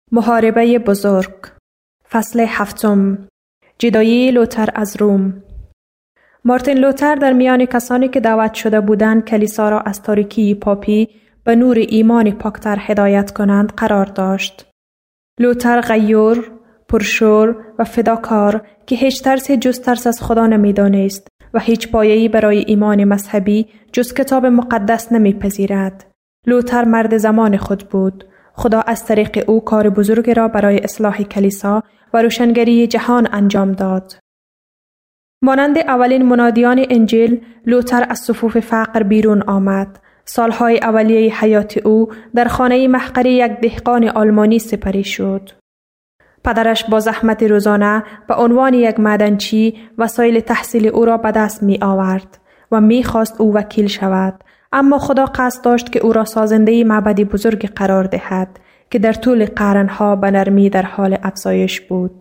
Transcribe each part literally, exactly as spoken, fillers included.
محاربه بزرگ. فصل هفتم. جدایی لوتر از روم. مارتین لوتر در میان کسانی که دعوت شده بودند کلیسا را از تاریکی پاپی به نور ایمان پاکتر هدایت کنند قرار داشت. لوتر غیور، پرشور و فداکار که هیچ ترسی جز ترس از خدا نمی دانست و هیچ پایه‌ای برای ایمان مذهبی جز کتاب مقدس نمی پذیرد. لوتر مرد زمان خود بود. خدا از طریق او کار بزرگی را برای اصلاح کلیسا و روشنگری جهان انجام داد. مانند اولین منادیان انجیل، لوتر از صفوف فقر بیرون آمد. سالهای اولیه حیات او در خانه محقری یک دهقان آلمانی سپری شد. پدرش با زحمت روزانه به عنوان یک معدنچی وسایل تحصیل او را به دست می آورد و می خواست او وکیل شود. اما خدا قصد داشت که او را سازنده معبدی بزرگ قرار دهد که در طول قرنها به نرمی در حال افزایش بود.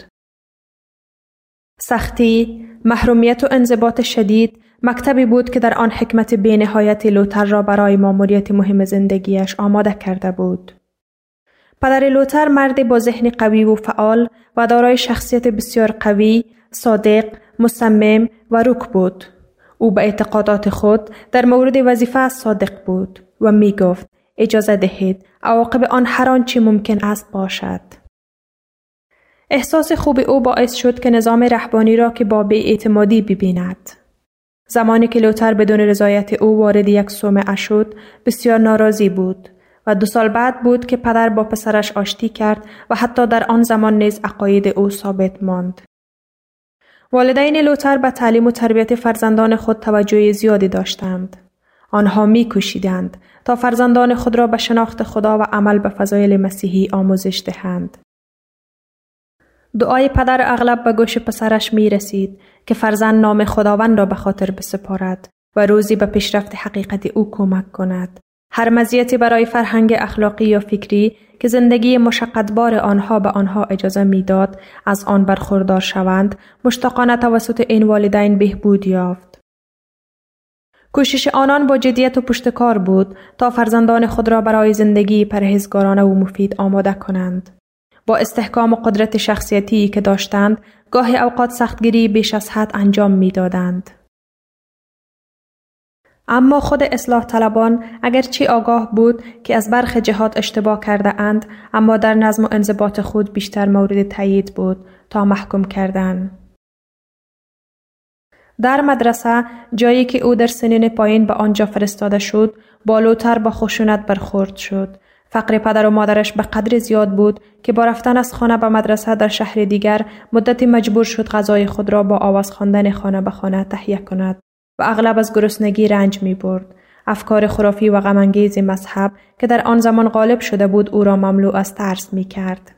سختی، محرومیت و انضباط شدید مکتبی بود که در آن حکمت بی‌نهایت لوتر را برای ماموریت مهم زندگیش آماده کرده بود. پدر لوتر مردی با ذهن قوی و فعال و دارای شخصیت بسیار قوی، صادق، مصمم و رک بود. او به اعتقادات خود در مورد وظیفه صادق بود و می گفت اجازه دهید عواقب آن هر آنچه ممکن است باشد. احساس خوب او باعث شد که نظام رهبانی را که با بی‌اعتمادی ببیند. زمانی که لوتر بدون رضایت او وارد یک صومعه شد، بسیار ناراضی بود و دو سال بعد بود که پدر با پسرش آشتی کرد و حتی در آن زمان نیز عقاید او ثابت ماند. والدین لوتر به تعلیم و تربیت فرزندان خود توجه زیادی داشتند. آنها می کوشیدند تا فرزندان خود را به شناخت خدا و عمل به فضایل مسیحی آموزش دهند. دعای پدر اغلب به گوش پسرش می رسید که فرزند نام خداوند را به خاطر بسپارد و روزی به پیشرفت حقیقت او کمک کند. هر مزیتی برای فرهنگ اخلاقی یا فکری که زندگی مشقتبار آنها به آنها اجازه میداد از آن برخوردار شوند، مشتاقانه توسط این والدین بهبود یافت. کوشش آنان با جدیت و پشتکار بود تا فرزندان خود را برای زندگی پرهیزگارانه و مفید آماده کنند. با استحکام و قدرت شخصیتی که داشتند، گاهی اوقات سختگیری بیش از حد انجام میدادند. اما خود اصلاح طلبان اگرچه آگاه بود که از برخی جهات اشتباه کرده اند، اما در نظم و انضباط خود بیشتر مورد تایید بود تا محکوم کردن. در مدرسه، جایی که او در سنین پایین به آنجا فرستاده شد، با لوتر با خشونت برخورد شد. فقر پدر و مادرش به قدر زیاد بود که با رفتن از خانه به مدرسه در شهر دیگر مدتی مجبور شد غذای خود را با آواز خواندن خانه به خانه تهیه کند و اغلب از گرسنگی رنج می برد. افکار خرافی و غم‌انگیز مذهب که در آن زمان غالب شده بود او را مملو از ترس می کرد.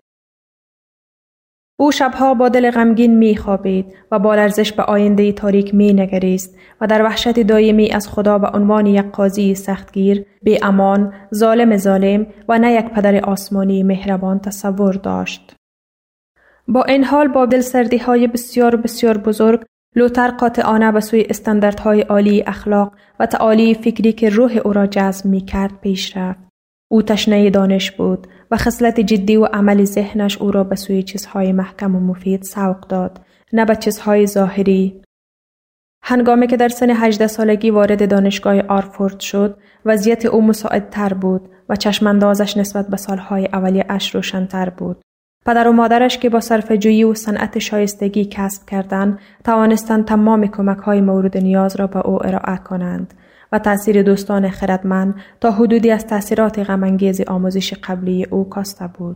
او شبها با دل غمگین می خوابید و با لرزش به آینده تاریک می نگریست و در وحشت دائمی از خدا به عنوان یک قاضی سختگیر، بی امان، ظالم ظالم و نه یک پدر آسمانی مهربان تصور داشت. با این حال با دلسردی‌های بسیار بسیار بزرگ، لوتر قاطعانه به سوی استانداردهای عالی اخلاق و تعالی فکری که روح او را جذب می کرد پیش رفت. او تشنه دانش بود و خصلت جدی و عملی ذهنش او را به سوی چیزهای محکم و مفید سوق داد، نه به چیزهای ظاهری. هنگامی که در سن هجده سالگی وارد دانشگاه آرفورد شد، وضعیت او مساعدتر بود و چشماندازش نسبت به سالهای اولیه اش روشن‌تر بود. پدر و مادرش که با صرفه‌جویی و صنعت شایستگی کسب کردند، توانستند تمام کمک‌های مورد نیاز را به او ارائه کنند و تأثیر دوستان خردمند تا حدودی از تأثیرات غم‌انگیز آموزش قبلی او کاسته بود.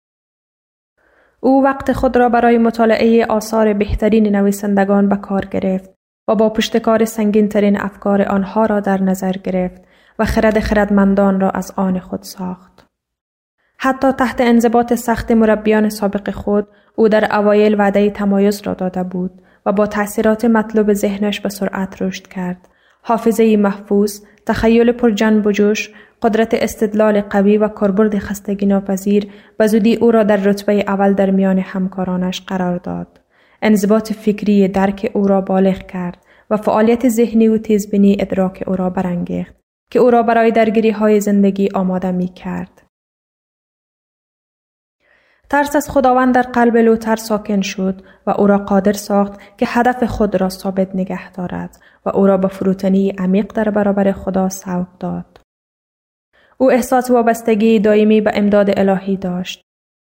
او وقت خود را برای مطالعه آثار بهترین نویسندگان به کار گرفت و با پشتکار سنگین‌ترین افکار آنها را در نظر گرفت و خرد خردمندان را از آن خود ساخت. حتی تحت انضباط سخت مربیان سابق خود، او در اوایل وعده تمایز را داده بود و با تأثیرات مطلوب ذهنش به سرعت رشد کرد. حافظه محفوظ، تخیل پرجنب و جوش، قدرت استدلال قوی و کاربرد خستگی ناپذیر به زودی او را در رتبه اول در میان همکارانش قرار داد. انضباط فکری درک او را بالغ کرد و فعالیت ذهنی و تیزبینی ادراک او را برانگیخت که او را برای درگیری‌های زندگی آماده می کرد. ترس از خداوند در قلب لوتر ساکن شد و او را قادر ساخت که هدف خود را ثابت نگه دارد و او را به فروتنی عمیق در برابر خدا سوق داد. او احساس وابستگی دائمی به امداد الهی داشت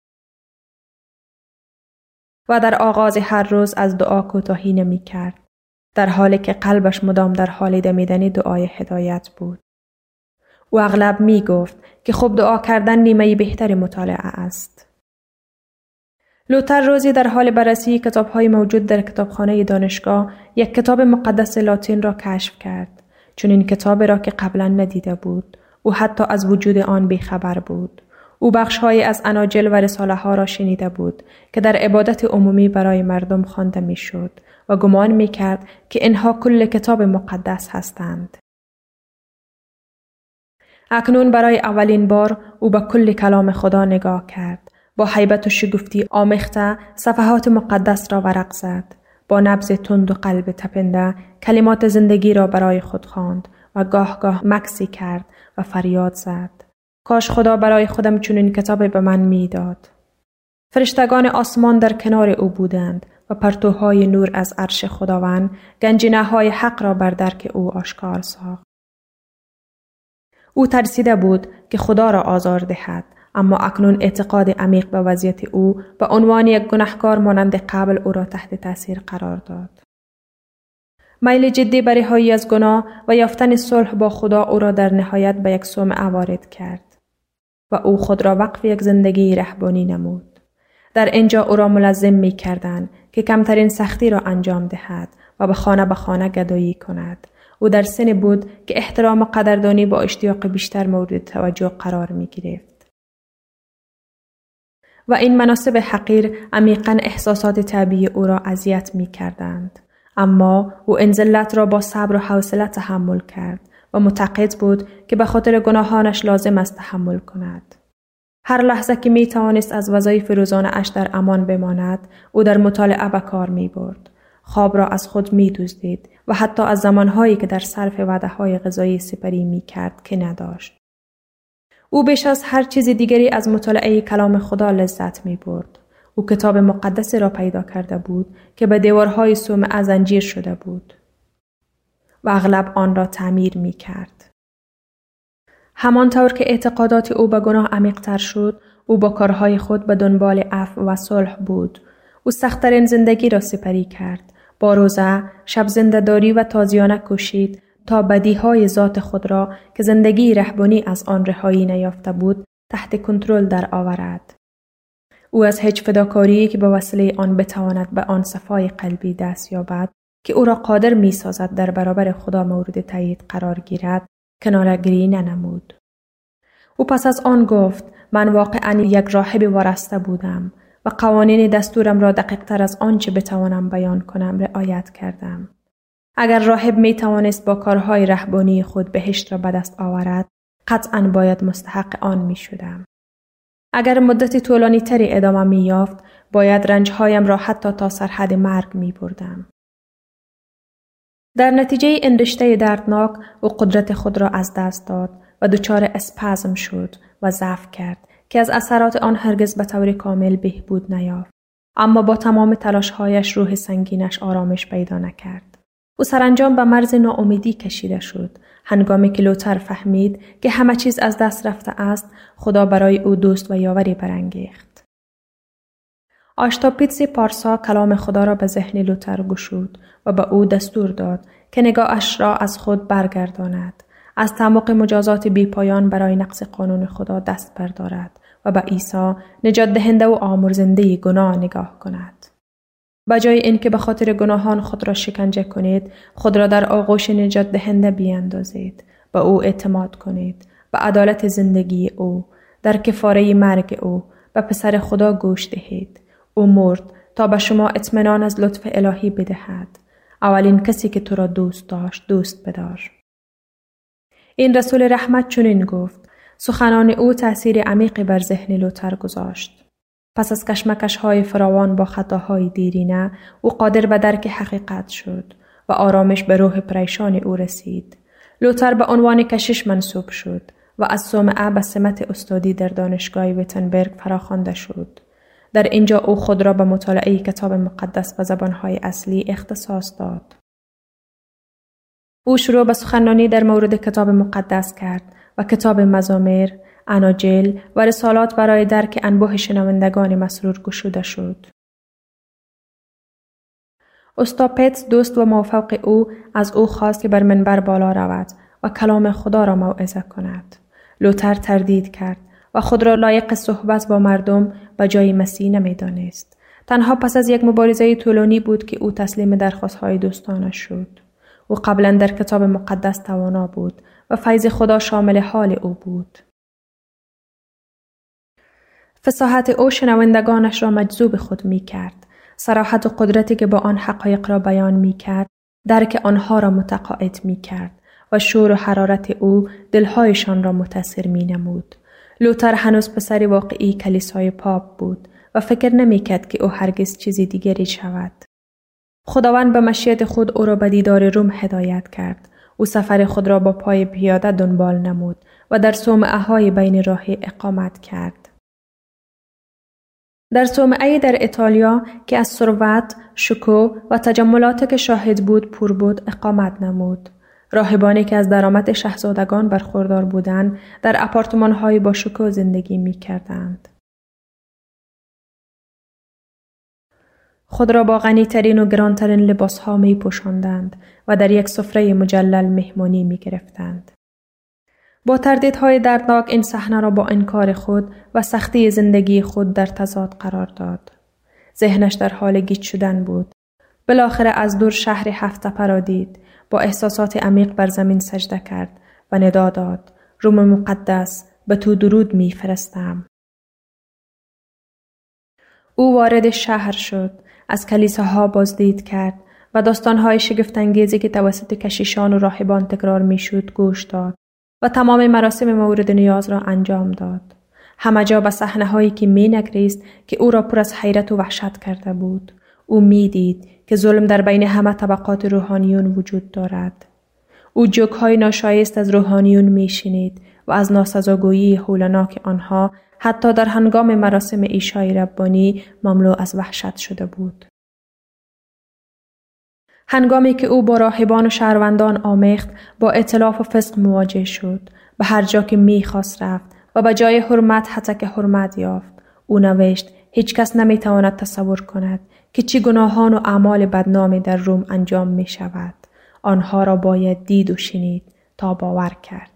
و در آغاز هر روز از دعا کوتاهی نمی کرد، در حالی که قلبش مدام در حال دمیدن دعای هدایت بود. او اغلب می گفت که خوب دعا کردن نیمه بهتر مطالعه است. لوتر روزی در حال بررسی کتاب‌های موجود در کتابخانه دانشگاه یک کتاب مقدس لاتین را کشف کرد، چون این کتاب را که قبلا ندیده بود. او حتی از وجود آن بیخبر بود. او بخش‌هایی از اناجیل و رساله‌ها را شنیده بود که در عبادت عمومی برای مردم خوانده می‌شد و گمان می‌کرد که اینها کل کتاب مقدس هستند. اکنون برای اولین بار او به کل کلام خدا نگاه کرد. با هیبت و شگفتی آمیخته صفحات مقدس را ورق زد. با نبض تند و قلب تپنده کلمات زندگی را برای خود خواند و گاه گاه مکسی کرد و فریاد زد. کاش خدا برای خودم چنین کتابی به من میداد. فرشتگان آسمان در کنار او بودند و پرتوهای نور از عرش خداوند گنجینه‌های حق را بر درک او آشکار ساخت. او ترسیده بود که خدا را آزار دهد، اما اکنون اعتقاد عمیق به وضعیت او به عنوان یک گناهکار مانند قبل او را تحت تاثیر قرار داد. میل جدی به رهایی از گناه و یافتن صلح با خدا او را در نهایت به یک صومعه وارد کرد و او خود را وقف یک زندگی رهبانی نمود. در اینجا او را ملزم می کردند که کمترین سختی را انجام دهد و به خانه به خانه گدایی کند. او در سنی بود که احترام و قدردانی با اشتیاق بیشتر مورد توجه قرار می گرفت. و این مناسب حقیر عمیقاً احساسات طبیعی او را اذیت می کردند. اما او این ذلت را با صبر و حوصله تحمل کرد و معتقد بود که به خاطر گناهانش لازم است تحمل کند. هر لحظه که می توانست از وظایف روزانه اش در امان بماند، او در مطالعه به کار می برد. خواب را از خود می دزدید و حتی از زمانهایی که در صرف وعده‌های غذایی سپری می کرد که نداشت. او بیش از هر چیز دیگری از مطالعه کلام خدا لذت می برد. او کتاب مقدس را پیدا کرده بود که به دیوارهای صومعه زنجیر شده بود و اغلب آن را تعمیر می کرد. همانطور که اعتقادات او به گناه عمیق‌تر شد، او با کارهای خود به دنبال عفو و صلح بود. او سخت‌ترین زندگی را سپری کرد. با روزه، شب زنده‌داری و تازیانه کوشید تا بدیهای ذات خود را که زندگی رهبانی از آن رهایی نیافته بود، تحت کنترل در آورد. او از هیچ فداکاری که به وسیله آن بتواند به آن صفای قلبی دست یابد که او را قادر می سازد در برابر خدا مورد تایید قرار گیرد، کناره‌گیری ننمود. او پس از آن گفت: من واقعاً یک راهب وارسته بودم و قوانین دستورم را دقیق تر از آنچه بتوانم بیان کنم رعایت کردم. اگر راهب می توانست با کارهای رهبانی خود بهشت را به دست آورد، قطعاً باید مستحق آن می شدم. اگر مدت طولانی تری ادامه می یافت، باید رنجهایم را حتی تا سرحد مرگ می بردم. در نتیجه این رشته دردناک، او قدرت خود را از دست داد و دچار اسپازم شد و ضعف کرد که از اثرات آن هرگز به طور کامل بهبود نیافت. اما با تمام تلاش‌هایش روح سنگینش آرامش پیدا نکرد. او سرانجام به مرز ناامیدی کشیده شد. هنگامی که لوتر فهمید که همه چیز از دست رفته است، خدا برای او دوست و یاوری برانگیخت. آشتاپیتس پارسا کلام خدا را به ذهن لوتر گشود و به او دستور داد که نگاهش را از خود برگرداند، از تعمق مجازات بی پایان برای نقض قانون خدا دست بردارد و به عیسی نجات دهنده و آمرزنده گناه نگاه کند. بجای اینکه به خاطر گناهان خود را شکنجه کنید، خود را در آغوش نجات دهنده بیاندازید، به او اعتماد کنید، به عدالت زندگی او، در کفاره مرگ او، به پسر خدا گوش دهید. او مرد تا به شما اطمینان از لطف الهی بدهد. اولین کسی که تو را دوست داشت دوست بدار. این رسول رحمت چنین گفت. سخنان او تأثیر عمیقی بر ذهن لوتر گذاشت. پس از کشمکش‌های فراوان با خطاهای دیرینه، او قادر به درک حقیقت شد و آرامش به روح پریشان او رسید. لوتر به عنوان کشیش منصوب شد و از صومعه به سمت استادی در دانشگاه ویتنبرگ فراخوانده شد. در اینجا او خود را به مطالعه کتاب مقدس و زبانهای اصلی اختصاص داد. او شروع به سخنرانی در مورد کتاب مقدس کرد و کتاب مزامیر، اناجیل و رسالات برای درک انبوه شنوندگان مسرور گشوده شد. اوستاپتس دوست و موافق او از او خواست که بر منبر بالا رود و کلام خدا را موعظه کند. لوتر تردید کرد و خود را لایق صحبت با مردم به جای مسیح نمی‌دانست. تنها پس از یک مبارزه طولانی بود که او تسلیم درخواست‌های دوستانش شد. او قبلا در کتاب مقدس توانا بود و فیض خدا شامل حال او بود. فصاحت او شنوندگانش را مجذوب خود می کرد. صراحت و قدرتی که با آن حقایق را بیان می کرد، درک آنها را متقاعد می کرد و شور و حرارت او دلهایشان را متاثر می نمود. لوتر هنوز پسر واقعی کلیسای پاپ بود و فکر نمی کرد که او هرگز چیزی دیگری شود. خداوند به مشیت خود او را به دیدار روم هدایت کرد. او سفر خود را با پای پیاده دنبال نمود و در صومعه‌های بین راهی اقامت کرد. در صومعه‌ای در ایتالیا که از ثروت، شکوه و تجملاتی که شاهد بود پر بود اقامت نمود. راهبانی که از درآمد شاهزادگان برخوردار بودند در آپارتمان‌های با شکوه زندگی می‌کردند. خود را با غنی‌ترین و گران‌ترین لباس‌ها می‌پوشاندند و در یک سفره مجلل مهمانی می‌گرفتند. با تردیدهای دردناک این صحنه را با انکار خود و سختی زندگی خود در تضاد قرار داد. ذهنش در حال گیج شدن بود. بالاخره از دور شهر هفت تپه را دید. با احساسات عمیق بر زمین سجده کرد و ندا داد: روم مقدس، به تو درود می‌فرستم. او وارد شهر شد، از کلیساها بازدید کرد و داستان‌های شگفت‌انگیزی که توسط کشیشان و راهبان تکرار می‌شد گوش داد و تمام مراسم مورد نیاز را انجام داد. همه جا به صحنه‌هایی که می‌نگریست که او را پر از حیرت و وحشت کرده بود. او می‌دید که ظلم در بین همه طبقات روحانیون وجود دارد. او جوک‌های ناشایست از روحانیون می‌شنید و از ناسزاگویی هولناک آنها حتی در هنگام مراسم عشای ربانی مملو از وحشت شده بود. هنگامی که او با راهبان و شهروندان آمیخت، با ائتلاف و فسق مواجه شد. به هر جا که می‌خواست رفت و به جای حرمت حتی که حرمت یافت. او نوشت: هیچ کس نمی‌تواند تصور کند که چه گناهان و اعمال بدنامی در روم انجام می‌شود. آنها را باید دید و شنید تا باور کرد.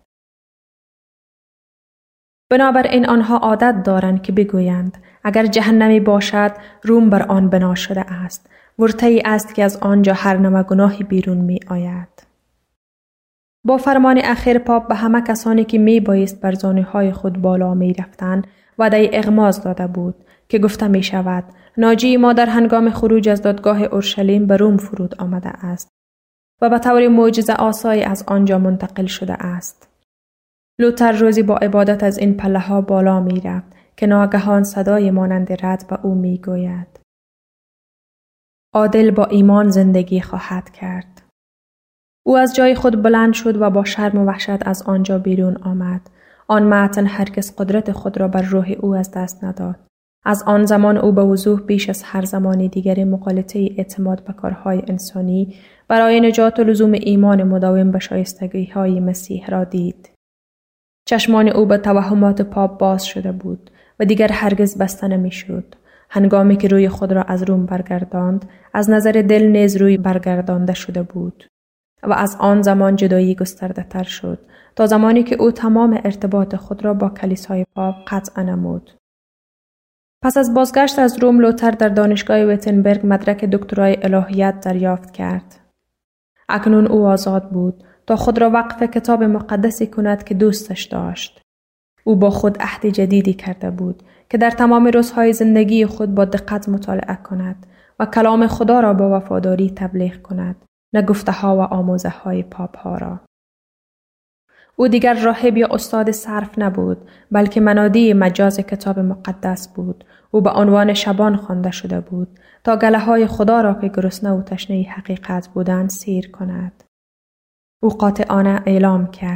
بنابراین آنها عادت دارند که بگویند اگر جهنمی باشد روم بر آن بنا شده است. ورطه‌ای است که از آنجا هر نوع گناهی بیرون می آید. با فرمان اخیر پاپ به همه کسانی که می بایست بر زانوهای خود بالا می رفتند وعده اغماض داده بود که گفته می شود: ناجی ما در هنگام خروج از دادگاه اورشلیم به روم فرود آمده است و به طور معجزه آسایی از آنجا منتقل شده است. لوتر روزی با عبادت از این پله ها بالا می رفت که ناگهان صدای مانند رعد به او می گوید: عادل با ایمان زندگی خواهد کرد. او از جای خود بلند شد و با شرم و وحشت از آنجا بیرون آمد. آن متن هرگز قدرت خود را بر روح او از دست نداد. از آن زمان او به وضوح بیش از هر زمان دیگری مقالطه اعتماد به کارهای انسانی برای نجات و لزوم ایمان مداوم به شایستگی‌های مسیح را دید. چشمان او به توهمات پاپ باز شده بود و دیگر هرگز بسته نمی‌شد. هنگامی که روی خود را از روم برگرداند، از نظر دل نیز روی برگردانده شده بود و از آن زمان جدایی گسترده تر شد تا زمانی که او تمام ارتباط خود را با کلیسای پاپ قطع نمود. پس از بازگشت از روم، لوتر در دانشگاه ویتنبرگ مدرک دکترای الهیات دریافت کرد. اکنون او آزاد بود تا خود را وقف کتاب مقدسی کند که دوستش داشت. او با خود عهد جدیدی کرده بود که در تمام روزهای زندگی خود با دقت مطالعه کند و کلام خدا را با وفاداری تبلیغ کند، نه گفته ها و آموزه های پاپ ها را. او دیگر راهب یا استاد صرف نبود، بلکه منادی مجاز کتاب مقدس بود. او به عنوان شبان خوانده شده بود تا گله های خدا را که گرسنه و تشنه حقیقت بودند سیر کند. او قاطعانه اعلام کرد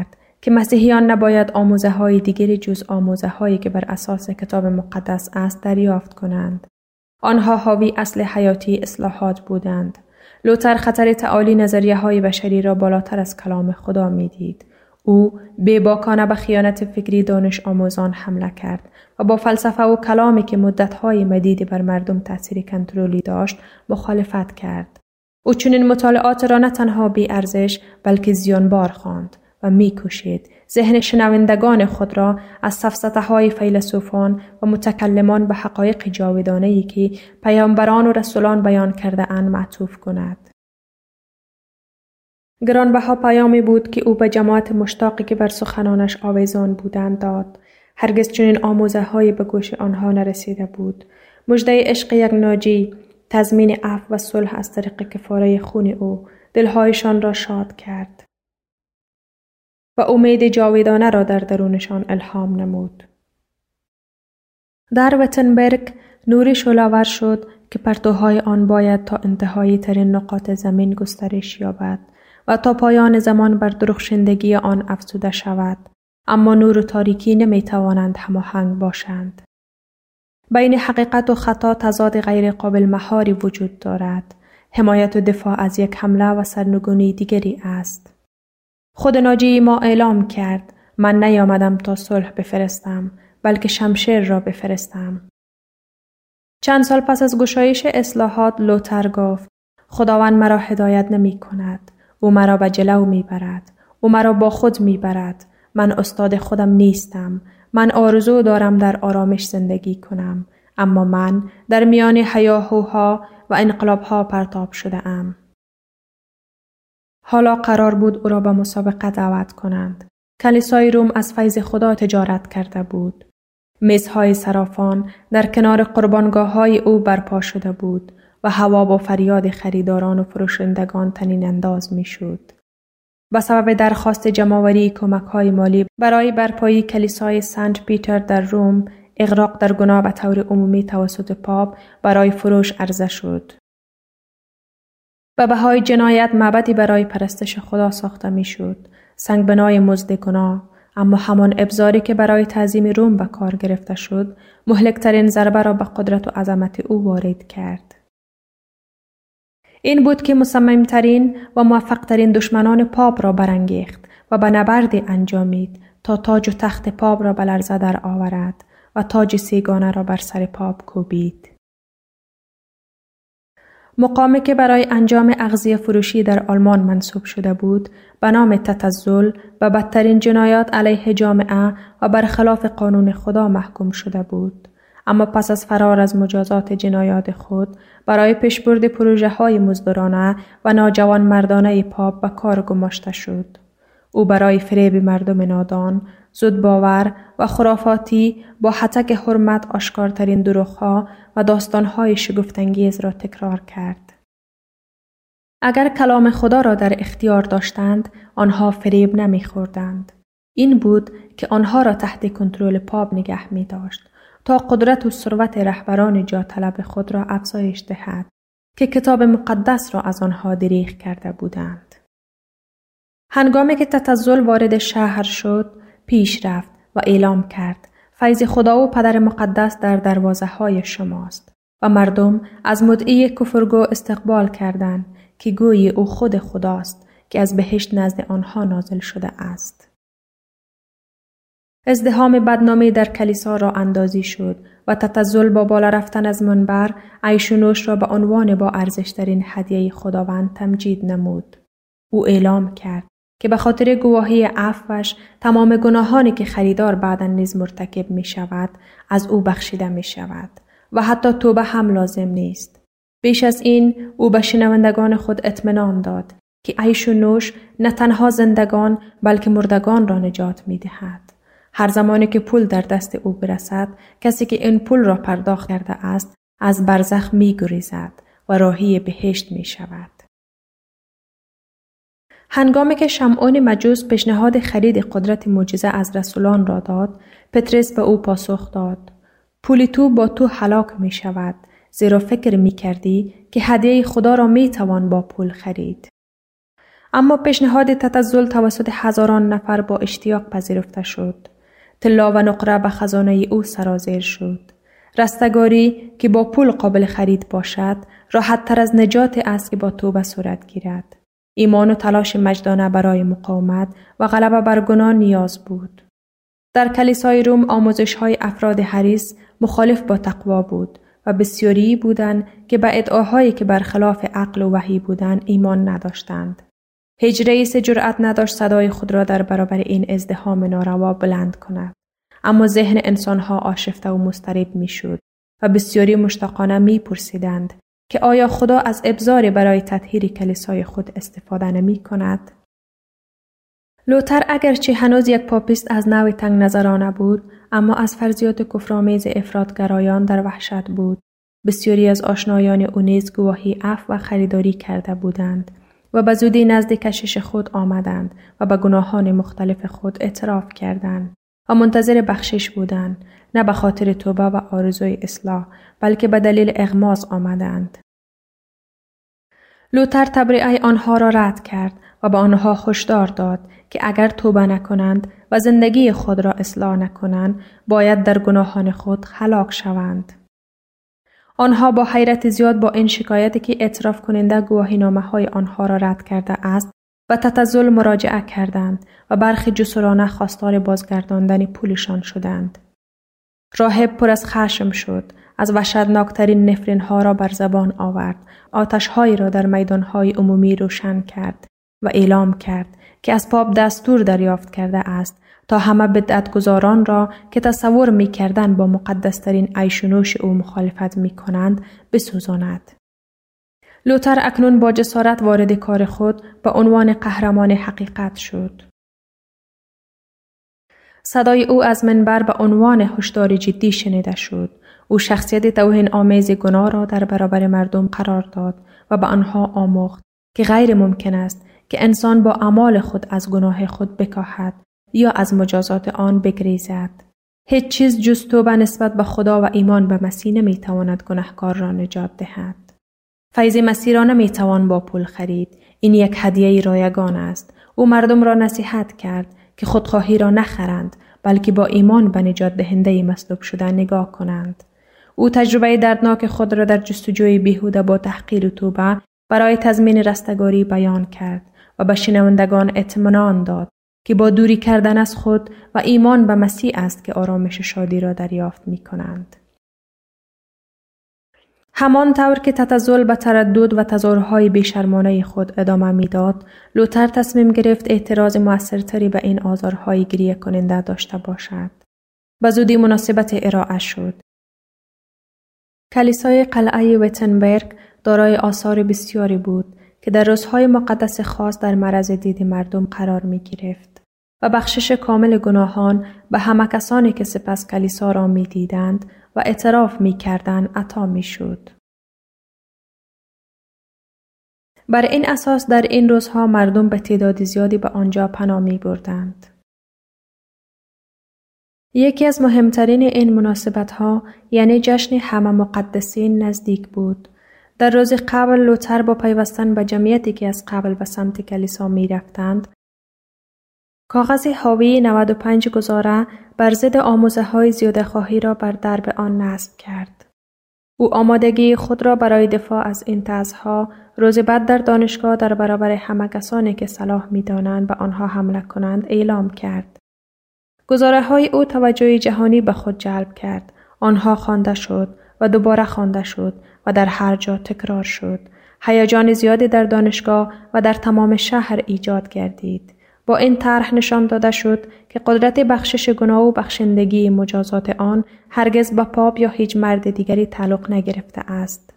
که مسیحیان نباید آموزه های دیگری جز آموزه هایی که بر اساس کتاب مقدس است دریافت کنند. آنها حاوی اصل حیاتی اصلاحات بودند. لوتر خطر تعالی نظریه های بشری را بالاتر از کلام خدا می دید. او بی‌باکانه به خیانت فکری دانش آموزان حمله کرد و با فلسفه و کلامی که مدت‌های مدیدی بر مردم تأثیر کنترلی داشت مخالفت کرد. او چنین مطالعات را نه تنها بی ارزش بلکه زیانبار خواند و می‌کوشید ذهن شنوندگان خود را از سفسطه‌های فیلسوفان و متکلمان به حقایق جاودانه‌ای که پیامبران و رسولان بیان کرده اند معطوف کند. گرانبها پیامی بود که او به جماعت مشتاقی که بر سخنانش آویزان بودند داد. هرگز چنین آموزه‌هایی به گوش آنها نرسیده بود. مژده عشق یک ناجی، تضمین عفو و صلح از طریق کفاره خون او دلهایشان را شاد کرد و امید جاودانه را در درونشان الهام نمود. در ویتنبرگ نوری شعله‌ور شد که پرتوهای آن باید تا انتهایی ترین نقاط زمین گسترش یابد و تا پایان زمان بر درخشندگی آن افزوده شود. اما نور و تاریکی نمی توانند هماهنگ باشند. بین حقیقت و خطا تضاد غیر قابل مهاری وجود دارد. حمایت و دفاع از یک حمله و سرنگونی دیگری است. خود ناجی ما اعلام کرد: من نیامدم تا صلح بفرستم بلکه شمشیر را بفرستم. چند سال پس از گشایش اصلاحات لوتر گفت: خداوند مرا هدایت نمی کند. او مرا به جلو می برد. او مرا با خود می برد. من استاد خودم نیستم. من آرزو دارم در آرامش زندگی کنم. اما من در میان هیاهوها و انقلابها پرتاب شده ام. حالا قرار بود او را به مسابقه دعوت کنند. کلیسای روم از فیض خدا تجارت کرده بود. میزهای صرافان در کنار قربانگاه‌های او برپا شده بود و هوا با فریاد خریداران و فروشندگان طنین انداز می‌شد. به سبب درخواست جمع‌آوری کمک‌های مالی برای برپایی کلیسای سنت پیتر در روم، اغراق در گناه به طور عمومی توسط پاپ برای فروش عرضه شد. به بهای جنایت معبدی برای پرستش خدا ساخته می‌شد، سنگ بنای مزد گناه. اما همان ابزاری که برای تعظیم روم به کار گرفته شد، مهلک‌ترین ضربه را به قدرت و عظمت او وارد کرد. این بود که مصمم‌ترین و موفق‌ترین دشمنان پاپ را برانگیخت و به نبردی انجامید تا تاج و تخت پاپ را به لرزه در آورد و تاج سیگانه را بر سر پاپ کوبید. مقامی که برای انجام اغذیه فروشی در آلمان منصوب شده بود، به نام تتزل و بدترین جنایات علیه جامعه و برخلاف قانون خدا محکوم شده بود. اما پس از فرار از مجازات جنایات خود، برای پیشبرد پروژه های مزدورانه و ناجوان مردانه پاپ به کار گماشته شد. او برای فریب مردم نادان، زود باور و خرافاتی با حتک حرمت آشکارترین دروغ‌ها و داستان‌های شگفت‌انگیز را تکرار کرد. اگر کلام خدا را در اختیار داشتند، آنها فریب نمی‌خوردند. این بود که آنها را تحت کنترل پاپ نگه می‌داشت تا قدرت و ثروت رهبران جا طلب خود را افزایش دهد که کتاب مقدس را از آنها دریغ کرده بودند. هنگامی که تتزل وارد شهر شد، پیش رفت و اعلام کرد: فیض خدا و پدر مقدس در دروازه های شماست. و مردم از مدعی کفرگو استقبال کردند که گویی او خود خداست که از بهشت نزد آنها نازل شده است. ازدحام بدنامی در کلیسا را اندازی شد و تتزل با بالا رفتن از منبر عیش و نوش را به عنوان با ارزشترین هدیه خداوند تمجید نمود. او اعلام کرد که به خاطر گواهی عفوش تمام گناهانی که خریدار بعداً نیز مرتکب می شود از او بخشیده می شود و حتی توبه هم لازم نیست. بیش از این او به شنوندگان خود اطمینان داد که عیش و نوش نه تنها زندگان بلکه مردگان را نجات می دهد. هر زمانی که پول در دست او برسد، کسی که این پول را پرداخت کرده است از برزخ می گریزد و راهی بهشت می شود. هنگامی که شمعون مجوس پیشنهاد خرید قدرت معجزه از رسولان را داد، پطرس به او پاسخ داد: پول تو با تو هلاک می شود، زیرا فکر می کردی که هدیه خدا را می توان با پول خرید. اما پیشنهاد تتزل توسط هزاران نفر با اشتیاق پذیرفته شد. طلا و نقره به خزانه او سرازیر شد. رستگاری که با پول قابل خرید باشد، راحت تر از نجات است که با توبه صورت گیرد. ایمان و تلاش مجدانه برای مقاومت و غلبه بر گناه نیاز بود. در کلیسای روم آموزش‌های افراد حریص مخالف با تقوا بود و بسیاری بودند که به ادعاهایی که برخلاف عقل و وحی بودند ایمان نداشتند. هیچ رئیس جرأت نداشت صدای خود را در برابر این ازدحام ناروا بلند کند. اما ذهن انسانها آشفته و مضطرب میشد و بسیاری مشتاقانه میپرسیدند که آیا خدا از ابزاری برای تطهیر کلیسای خود استفاده نمی کند؟ لوتر اگرچه هنوز یک پاپیست از نوع تنگ نظرانه بود، اما از فرضیات کفرآمیز افراطگرایان در وحشت بود. بسیاری از آشنایان او نیز گواهی عفو و خریداری کرده بودند و به زودی نزد کشیش خود آمدند و به گناهان مختلف خود اعتراف کردند و منتظر بخشش بودند، نه به خاطر توبه و آرزوی اصلاح، بلکه به دلیل اغماض آمدند. لوتر تبرئه آنها را رد کرد و به آنها هشدار داد که اگر توبه نکنند و زندگی خود را اصلاح نکنند، باید در گناهان خود هلاک شوند. آنها با حیرت زیاد با این شکایتی که اعتراف کننده گواهینامه‌های آنها را رد کرده است و تتزل مراجعه کردند و برخی جسورانه خواستار بازگرداندن پولشان شدند. راهب پر از خشم شد، از وحشتناکترین نفرین‌ها را بر زبان آورد، آتش‌هایی را در میدان‌های عمومی روشن کرد و اعلام کرد که از پاپ دستور دریافت کرده است تا همه بدعتگزاران را که تصور می‌کردند با مقدسترین عیش و نوش او مخالفت می‌کنند بسوزاند. لوتر اکنون با جسارت وارد کار خود به عنوان قهرمان حقیقت شد. صدای او از منبر به عنوان هشدار جدی شنیده شد. او شخصیت توهین آمیز گناه را در برابر مردم قرار داد و به آنها آموخت که غیر ممکن است که انسان با اعمال خود از گناه خود بکاهد یا از مجازات آن بگریزد. هیچ چیز جز توبه نسبت به خدا و ایمان به مسیح نمیتواند گناهکار را نجات دهد. فیض مسیح را نمیتوان با پول خرید. این یک هدیه رایگان است. او مردم را نصیحت کرد که خودخواهی را نخرند، بلکه با ایمان به نجات دهنده مصلوب شدن نگاه کنند. او تجربه دردناک خود را در جستجوی بیهوده با تحقیر و توبه برای تضمین رستگاری بیان کرد و به شنوندگان اطمینان داد که با دوری کردن از خود و ایمان به مسیح است که آرامش شادی را دریافت می کنند. همان طور که تتزل به تردد و تظاهرهای بیشرمانه خود ادامه میداد، لوتر تصمیم گرفت اعتراض موثرتری به این آزارهای گریه کننده داشته باشد. به زودی مناسبت ارائه شد. کلیسای قلعه ویتنبرگ دارای آثار بسیاری بود که در روزهای مقدس خاص در معرض دید مردم قرار می گرفت و بخشش کامل گناهان به همه کسانی که سپس کلیسا را می دیدند و اعتراف می کردند عطا می شد. بر این اساس در این روزها مردم به تعداد زیادی به آنجا پناه می بردند. یکی از مهمترین این مناسبت‌ها یعنی جشن همه مقدسین نزدیک بود. در روز قبل لوتر با پیوستن به جمعیتی که از قبل به سمت کلیسا می رفتند، کاغذ حاوی نود و پنج گزاره بر ضد آموزه‌های زیاده‌خواهی را بر درب آن نصب کرد. او آمادگی خود را برای دفاع از این طرح‌ها روز بعد در دانشگاه در برابر همه کسانی که صلاح می‌دانند به آنها حمله کنند اعلام کرد. گزاره‌های او توجه جهانی به خود جلب کرد. آنها خوانده شد و دوباره خوانده شد و در هر جا تکرار شد. هیجان زیادی در دانشگاه و در تمام شهر ایجاد گردید. با این طرح نشان داده شد که قدرت بخشش گناه و بخشندگی مجازات آن هرگز به پاپ یا هیچ مرد دیگری تعلق نگرفته است.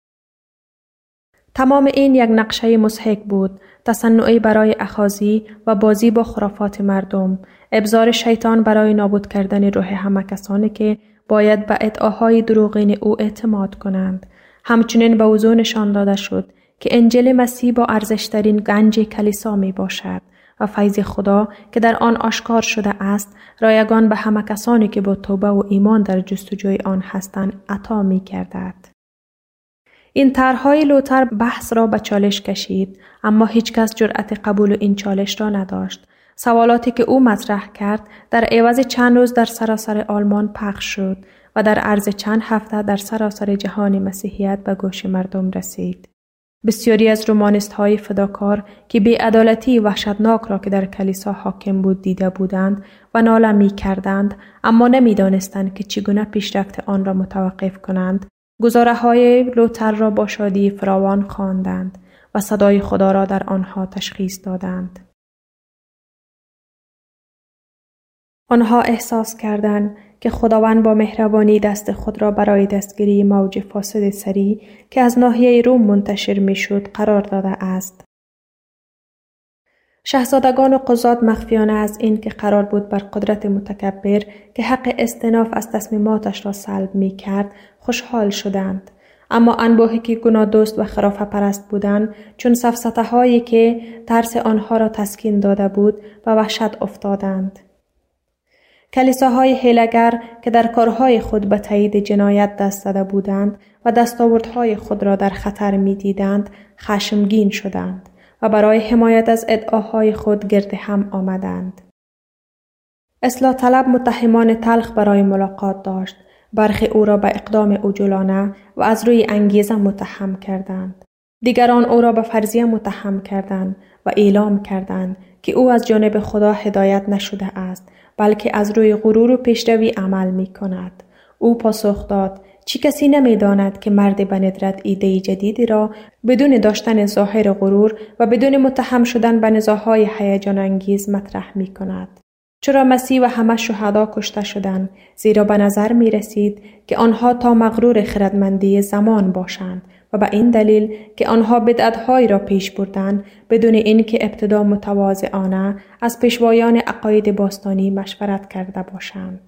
تمام این یک نقشه مضحک بود، تصنعی برای اخاذی و بازی با خرافات مردم، ابزار شیطان برای نابود کردن روح همه کسانی که باید به ادعاهای دروغین او اعتماد کنند. همچنین به وضوح نشان داده شد که انجیل مسیح با ارزشترین گنج کلیسا می باشد و فیض خدا که در آن آشکار شده است رایگان به همه کسانی که با توبه و ایمان در جستجوی آن هستند عطا می گردد. این طرحهای لوتر بحث را به چالش کشید، اما هیچ کس جرأت قبول این چالش را نداشت. سوالاتی که او مطرح کرد در عوض چند روز در سراسر آلمان پخش شد و در عرض چند هفته در سراسر جهان مسیحیت به گوش مردم رسید. بسیاری از رومانیست های فداکار که بی‌عدالتی وحشتناک را که در کلیسا حاکم بود دیده بودند و ناله می کردند، اما نمی دانستند که چگونه پیشرفت آن را متوقف کنند، گزاره های لوتر را با شادی فراوان خواندند و صدای خدا را در آنها تشخیص دادند. آنها احساس کردند که خداوند با مهربانی دست خود را برای دستگیری موج فاسد سری که از ناحیه روم منتشر میشد قرار داده است. شاهزادگان و قضات مخفیانه از این که قرار بود بر قدرت متکبر که حق استئناف از تصمیماتش را سلب می کرد خوشحال شدند. اما انباهی که گناه دوست و خرافه پرست بودند چون سفسطه هایی که ترس آنها را تسکین داده بود به وحشت افتادند. کلیساهای حیله‌گر که در کارهای خود به تایید جنایت دست زده بودند و دستاوردهای خود را در خطر می دیدند خشمگین شدند و برای حمایت از ادعاهای خود گرد هم آمدند. اصلاح طلب متهمان تلخ برای ملاقات داشت. برخی او را به اقدام عجولانه و از روی انگیزه متهم کردند. دیگران او را به فرضیه متهم کردند و اعلام کردند که او از جانب خدا هدایت نشده است، بلکه از روی غرور و پیشروی عمل می کند. او پاسخ داد: چی کسی نمی داند که مرد به ندرت ایده جدیدی را بدون داشتن ظاهر غرور و بدون متهم شدن به نزاعهای هیجان انگیز مطرح می کند. چرا مسیح و همه شهدا کشته شدند، زیرا به نظر می رسید که آنها تا مغرور خردمندی زمان باشند و به این دلیل که آنها بدعت‌هایی را پیش بردند بدون اینکه ابتدا متواضعانه از پیشوایان عقاید باستانی مشورت کرده باشند.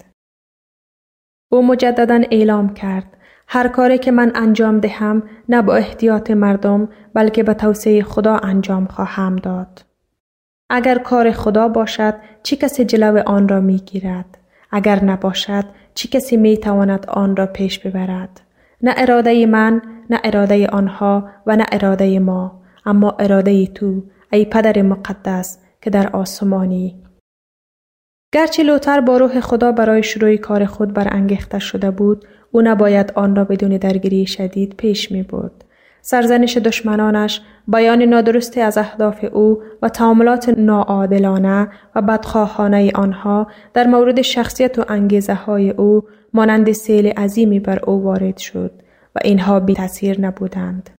او مجدداً اعلام کرد: هر کاری که من انجام دهم نه با احتیاط مردم بلکه به توصیه خدا انجام خواهم داد. اگر کار خدا باشد چه کسی جلو آن را می گیرد؟ اگر نباشد چه کسی می تواند آن را پیش ببرد؟ نه اراده من، نه اراده آنها و نه اراده ما، اما اراده تو ای پدر مقدس که در آسمانی. گرچه لوتر با روح خدا برای شروع کار خود برانگیخته شده بود، او نباید آن را بدون درگیری شدید پیش می برد. سرزنش دشمنانش، بیان نادرستی از اهداف او و تعاملات ناعادلانه و بدخواهانه آنها در مورد شخصیت و انگیزه های او مانند سیل عظیمی بر او وارد شد و اینها بی تأثیر نبودند.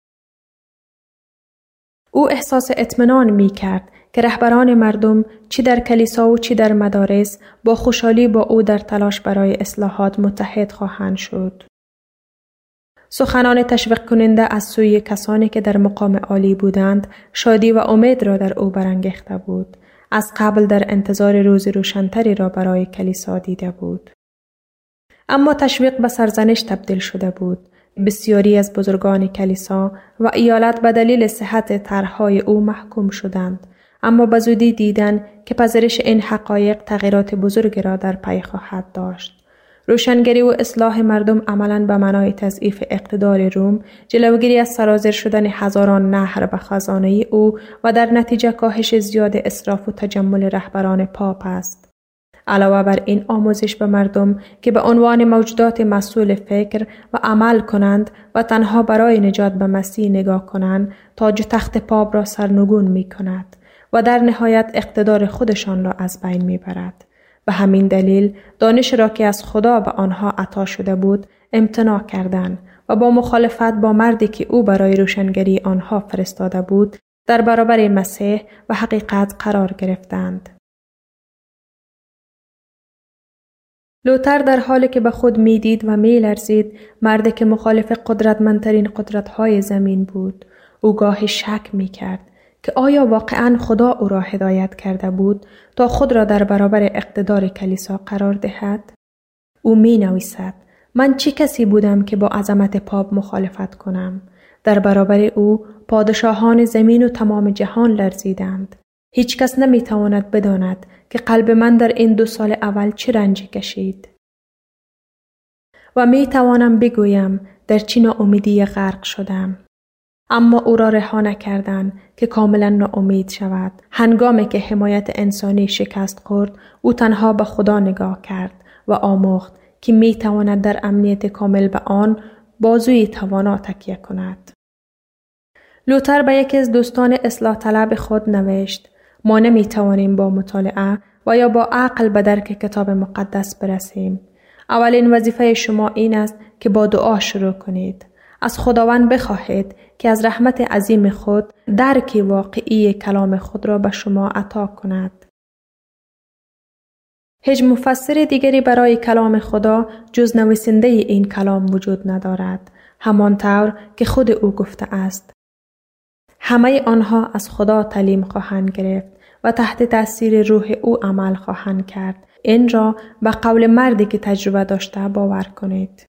او احساس اطمینان می کرد که رهبران مردم چی در کلیسا و چی در مدارس با خوشحالی با او در تلاش برای اصلاحات متحد خواهند شد. سخنان تشویق کننده از سوی کسانی که در مقام عالی بودند شادی و امید را در او برانگیخته بود. از قبل در انتظار روز روشنتری را برای کلیسا دیده بود. اما تشویق به سرزنش تبدیل شده بود. بسیاری از بزرگان کلیسا و ایالت به دلیل صحت طرحهای او محکوم شدند، اما به زودی دیدند که پذیرش این حقایق تغییرات بزرگی را در پی خواهد داشت. روشنگری و اصلاح مردم عملاً به معنای تضعیف اقتدار روم، جلوگیری از سرازیر شدن هزاران نهر به خزانه او و در نتیجه کاهش زیاد اسراف و تجمل رهبران پاپ است. علاوه بر این آموزش به مردم که به عنوان موجودات مسئول فکر و عمل کنند و تنها برای نجات به مسیح نگاه کنند، تاج و تخت پاپ را سرنگون می کند و در نهایت اقتدار خودشان را از بین می برد. به همین دلیل دانش را که از خدا به آنها عطا شده بود امتناع کردند و با مخالفت با مردی که او برای روشنگری آنها فرستاده بود در برابر مسیح و حقیقت قرار گرفتند. لوتر در حالی که به خود می دید و می لرزید، مردی که مخالف قدرتمندترین قدرت‌های زمین بود، او گاهی شک می کرد که آیا واقعاً خدا او را هدایت کرده بود تا خود را در برابر اقتدار کلیسا قرار دهد؟ او می نویسد: من چه کسی بودم که با عظمت پاپ مخالفت کنم؟ در برابر او پادشاهان زمین و تمام جهان لرزیدند. هیچ کس نمی تواند بداند که قلب من در این دو سال اول چه رنجی کشید. و می توانم بگویم در چه ناامیدی غرق شدم. اما او را رها نکردند که کاملا ناامید شود. هنگامی که حمایت انسانی شکست خورد، او تنها به خدا نگاه کرد و آموخت که می تواند در امنیت کامل به آن بازوی توانا تکیه کند. لوتر به یکی از دوستان اصلاح طلب خود نوشت: ما نمی توانیم با مطالعه و یا با عقل به درک کتاب مقدس برسیم. اولین وظیفه شما این است که با دعا شروع کنید. از خداوند بخواهید که از رحمت عظیم خود درک واقعی کلام خود را به شما عطا کند. هیچ مفسر دیگری برای کلام خدا جز نویسنده این کلام وجود ندارد، همانطور که خود او گفته است. همه آنها از خدا تعلیم خواهند گرفت و تحت تأثیر روح او عمل خواهند کرد. این را به قول مردی که تجربه داشته باور کنید.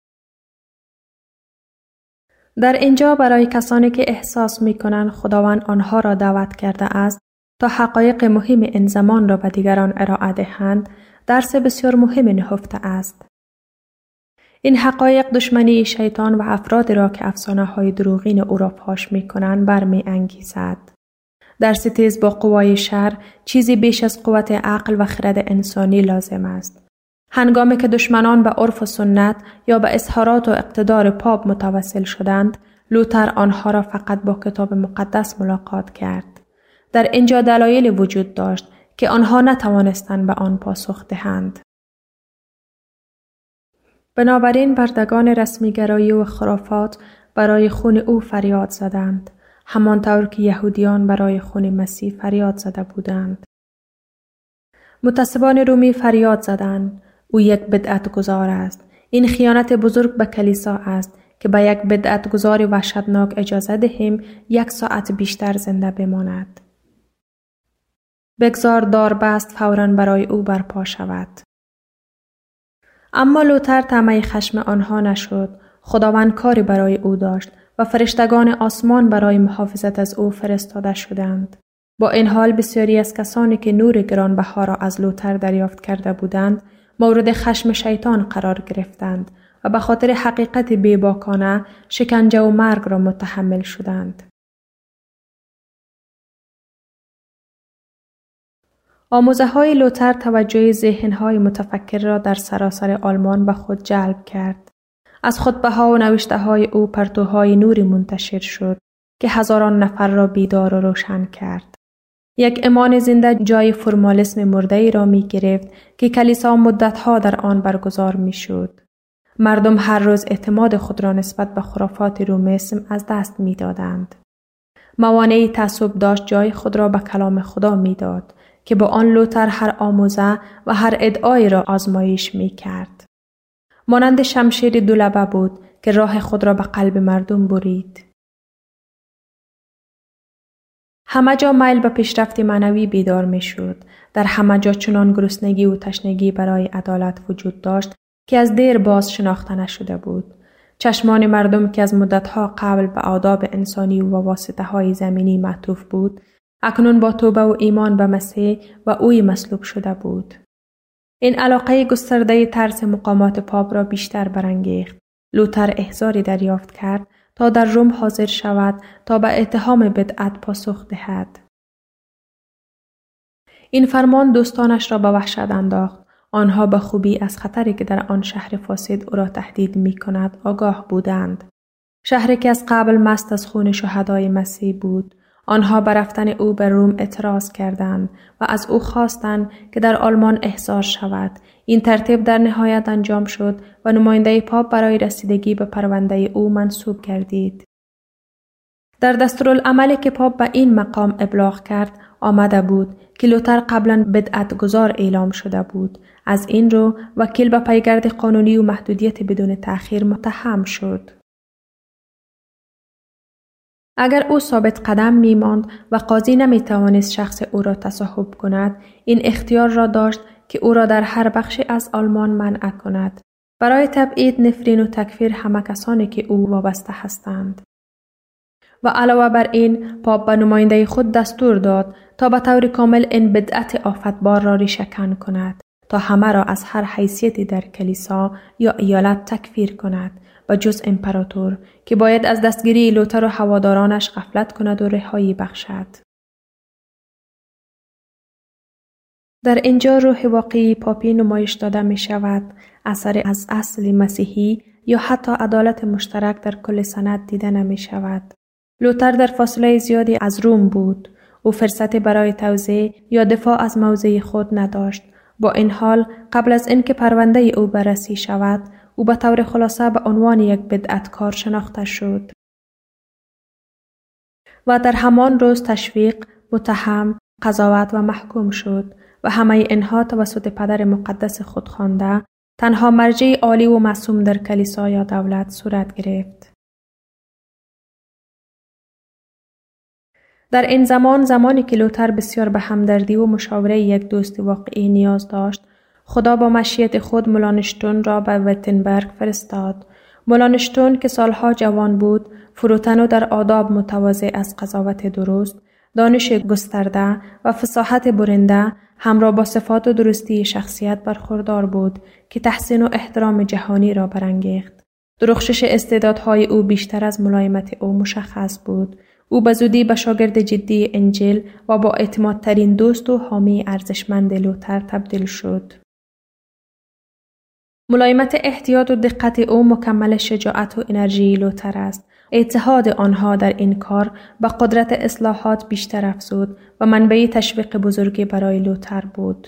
در اینجا برای کسانی که احساس می کنند خداوند آنها را دعوت کرده است تا حقایق مهم این زمان را به دیگران ارائه دهند، درس بسیار مهم نهفته است. این حقایق دشمنی شیطان و افراد را که افسانه های دروغین او را پاش می کنند برمی انگیزد. درس تیز با قوای شر چیزی بیش از قوت عقل و خرد انسانی لازم است. هنگامی که دشمنان به عرف و سنت یا به اظهارات و اقتدار پاپ متوسل شدند، لوتر آنها را فقط با کتاب مقدس ملاقات کرد. در اینجا دلایل وجود داشت که آنها نتوانستند به آن پاسخ دهند. بنابراین بردگان رسمیگرایی و خرافات برای خون او فریاد زدند، همانطور که یهودیان برای خون مسیح فریاد زده بودند. متعصبان رومی فریاد زدند: او یک بدعت گذار است. این خیانت بزرگ به کلیسا است که به یک بدعت گذار وحشتناک اجازه دهیم یک ساعت بیشتر زنده بماند. بگذار داربست فوراً برای او برپا شود. اما لوتر طمع خشم آنها نشد. خداوند کاری برای او داشت و فرشتگان آسمان برای محافظت از او فرستاده شدند. با این حال بسیاری از کسانی که نور گرانبها را از لوتر دریافت کرده بودند، مورد خشم شیطان قرار گرفتند و به خاطر حقیقت بیباکانه شکنجه و مرگ را متحمل شدند. آموزه های لوتر توجه ذهن های متفکر را در سراسر آلمان به خود جلب کرد. از خطبه ها و نوشته های او پرتوهای نوری منتشر شد که هزاران نفر را بیدار و روشن کرد. یک ایمان زنده جای فرمالیسم مرده‌ای را می گرفت که کلیسا مدتها در آن برگزار می شد. مردم هر روز اعتماد خود را نسبت به خرافات رومیسم از دست می دادند. موانع تعصب داشت جای خود را به کلام خدا می داد که با آن لوتر هر آموزه و هر ادعای را آزمایش می کرد. مانند شمشیر دولبه بود که راه خود را به قلب مردم برید. همه جا میل به پیشرفت معنوی بیدار می شد. در همه جا چنان گرسنگی و تشنگی برای عدالت وجود داشت که از دیر باز شناخته نشده بود. چشمان مردم که از مدتها قبل به آداب انسانی و واسطه های زمینی معطوف بود، اکنون با توبه و ایمان به مسیح و اوی مصلوب شده بود. این علاقه گسترده ترس مقامات پاپ را بیشتر برانگیخت. لوتر احضاری دریافت کرد تا در روم حاضر شود تا به اتهام بدعت پاسخ دهد. این فرمان دوستانش را به وحشت انداخت. آنها به خوبی از خطری که در آن شهر فاسد او را تهدید می کند آگاه بودند. شهری که از قبل مست از خون شهدای مسیح بود. آنها بر رفتن او به روم اعتراض کردند و از او خواستند که در آلمان احضار شود. این ترتیب در نهایت انجام شد و نماینده پاپ برای رسیدگی به پرونده او منصوب گردید. در دستورالعملی که پاپ به این مقام ابلاغ کرد آمده بود که لوتر قبلا بدعت گذار اعلام شده بود. از این رو وکیل به پیگرد قانونی و محدودیت بدون تأخیر متهم شد. اگر او ثابت قدم می ماند و قاضی نمی توانست شخص او را تصاحب کند، این اختیار را داشت که او را در هر بخشی از آلمان منع کند. برای تبعید، نفرین و تکفیر همه کسانی که او وابسته هستند. و علاوه بر این، پاپ به نماینده خود دستور داد تا به طور کامل این بدعت آفتبار را ریشه‌کن کند، تا همه را از هر حیثیتی در کلیسا یا ایالت تکفیر کند. و جز امپراتور که باید از دستگیری لوتر و هوادارانش غفلت کند و رهایی بخشد. در اینجا روح واقعی پاپی نمایش داده می شود، اثر از اصل مسیحی یا حتی عدالت مشترک در کل سند دیده نمی شود. لوتر در فاصله زیادی از روم بود. او فرصتی برای توضیح یا دفاع از موضع خود نداشت. با این حال قبل از اینکه پرونده او بررسی شود، او به طور خلاصه به عنوان یک بدعتکار شناخته شد و در همان روز تشویق، متهم، قضاوت و محکوم شد و همه اینها توسط پدر مقدس خود خوانده، تنها مرجع عالی و معصوم در کلیسا یا دولت صورت گرفت. در این زمان، زمانی که لوتر بسیار به همدردی و مشاوره یک دوست واقعی نیاز داشت، خدا با مشیت خود مولانشتون را به ویتنبرگ فرستاد. مولانشتون که سالها جوان بود، فروتن و در آداب متواضع از قضاوت درست، دانش گسترده و فصاحت برنده، همراه با صفات و درستی شخصیت برخوردار بود که تحسین و احترام جهانی را برانگیخت. درخشش استعدادهای او بیشتر از ملایمت او مشخص بود. او به زودی به شاگرد جدی انجیل و با اعتمادترین دوست و حامی ارزشمند لوتر تبدیل شد. ملایمت، احتیاط و دقت او مکمل شجاعت و انرژی لوتر است. اتحاد آنها در این کار به قدرت اصلاحات بیشتر افزود و منبع تشویق بزرگی برای لوتر بود.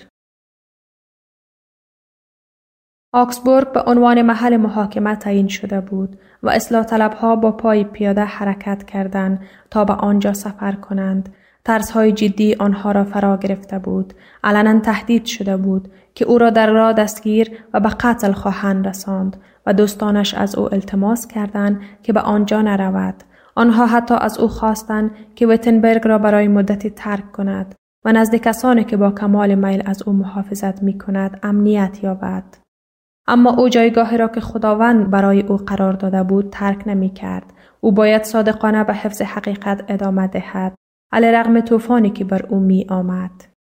آکسبورگ به عنوان محل محاکمه تعیین شده بود و اصلاح طلبها با پای پیاده حرکت کردند تا به آنجا سفر کنند. ترس‌های جدی آنها را فرا گرفته بود. علنا تهدید شده بود که او را در راه دستگیر و به قتل خواهند رساند و دوستانش از او التماس کردند که به آنجا نرود. آنها حتی از او خواستند که ویتنبرگ را برای مدتی ترک کند و نزد کسانی که با کمال میل از او محافظت می کند امنیت یابد. اما او جایگاهی را که خداوند برای او قرار داده بود ترک نمی کرد. او باید صادقانه به حفظ حقیقت ادامه دهد، علیرغم طوفانی که بر او می آمد.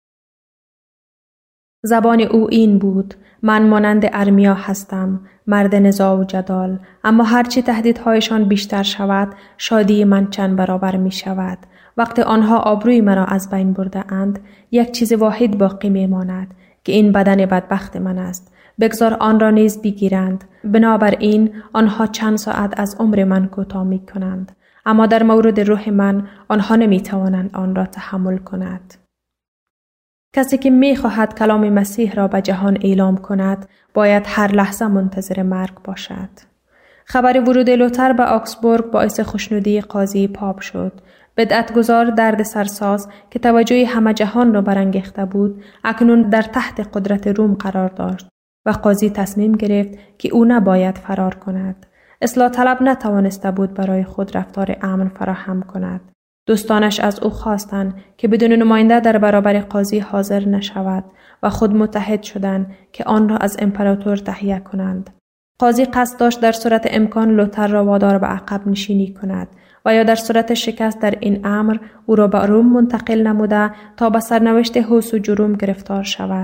زبان او این بود: من مانند ارمیا هستم، مرد نزاع و جدال، اما هرچی تهدیدهایشان بیشتر شود، شادی من چند برابر می شود. وقتی آنها آبروی مرا از بین برده اند، یک چیز واحد باقی می ماند که این بدن بدبخت من است. بگذار آن را نیز بگیرند. بنابراین آنها چند ساعت از عمر من کوتاه می کنند. اما در مورد روح من آنها نمی توانند آن را تحمل کنند. کسی که می خواهد کلام مسیح را به جهان اعلام کند باید هر لحظه منتظر مرگ باشد. خبر ورود لوتر به آکسبورگ باعث خوشنودی قاضی پاپ شد. بدعتگزار درد سرساز که توجه همه جهان را برانگیخته بود، اکنون در تحت قدرت روم قرار داشت و قاضی تصمیم گرفت که او نباید فرار کند. اصلاح طلب نتوانسته بود برای خود رفتار امن فراهم کند. دوستانش از او خواستند که بدون نماینده در برابر قاضی حاضر نشود و خود متحد شدند که آن را از امپراتور تهیه کنند. قاضی قصد داشت در صورت امکان لوتر را وادار به عقب نشینی کند و یا در صورت شکست در این امر او را به روم منتقل نموده تا به سرنوشت حوث و جروم گرفتار شود.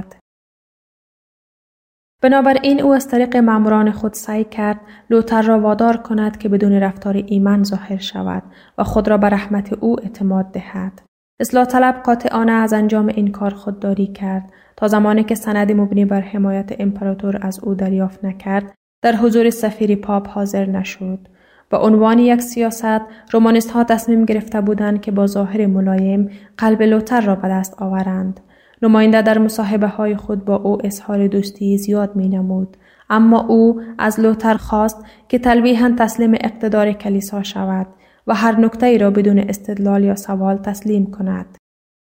بنابراین او از طریق ماموران خود سعی کرد لوتر را وادار کند که بدون رفتار ایمن ظاهر شود و خود را به رحمت او اعتماد دهد. اصلاح طلب قاطعانه از انجام این کار خودداری کرد تا زمانی که سند مبنی بر حمایت امپراتور از او دریافت نکرد در حضور سفیر پاپ حاضر نشد. با عنوان یک سیاست، رومانیست ها تصمیم گرفته بودند که با ظاهر ملایم قلب لوتر را به دست آورند. نماینده در مصاحبه های خود با او اظهار دوستی زیاد می نمود، اما او از لوتر خواست که تلویحاً تسلیم اقتدار کلیسا شود و هر نکته را بدون استدلال یا سوال تسلیم کند.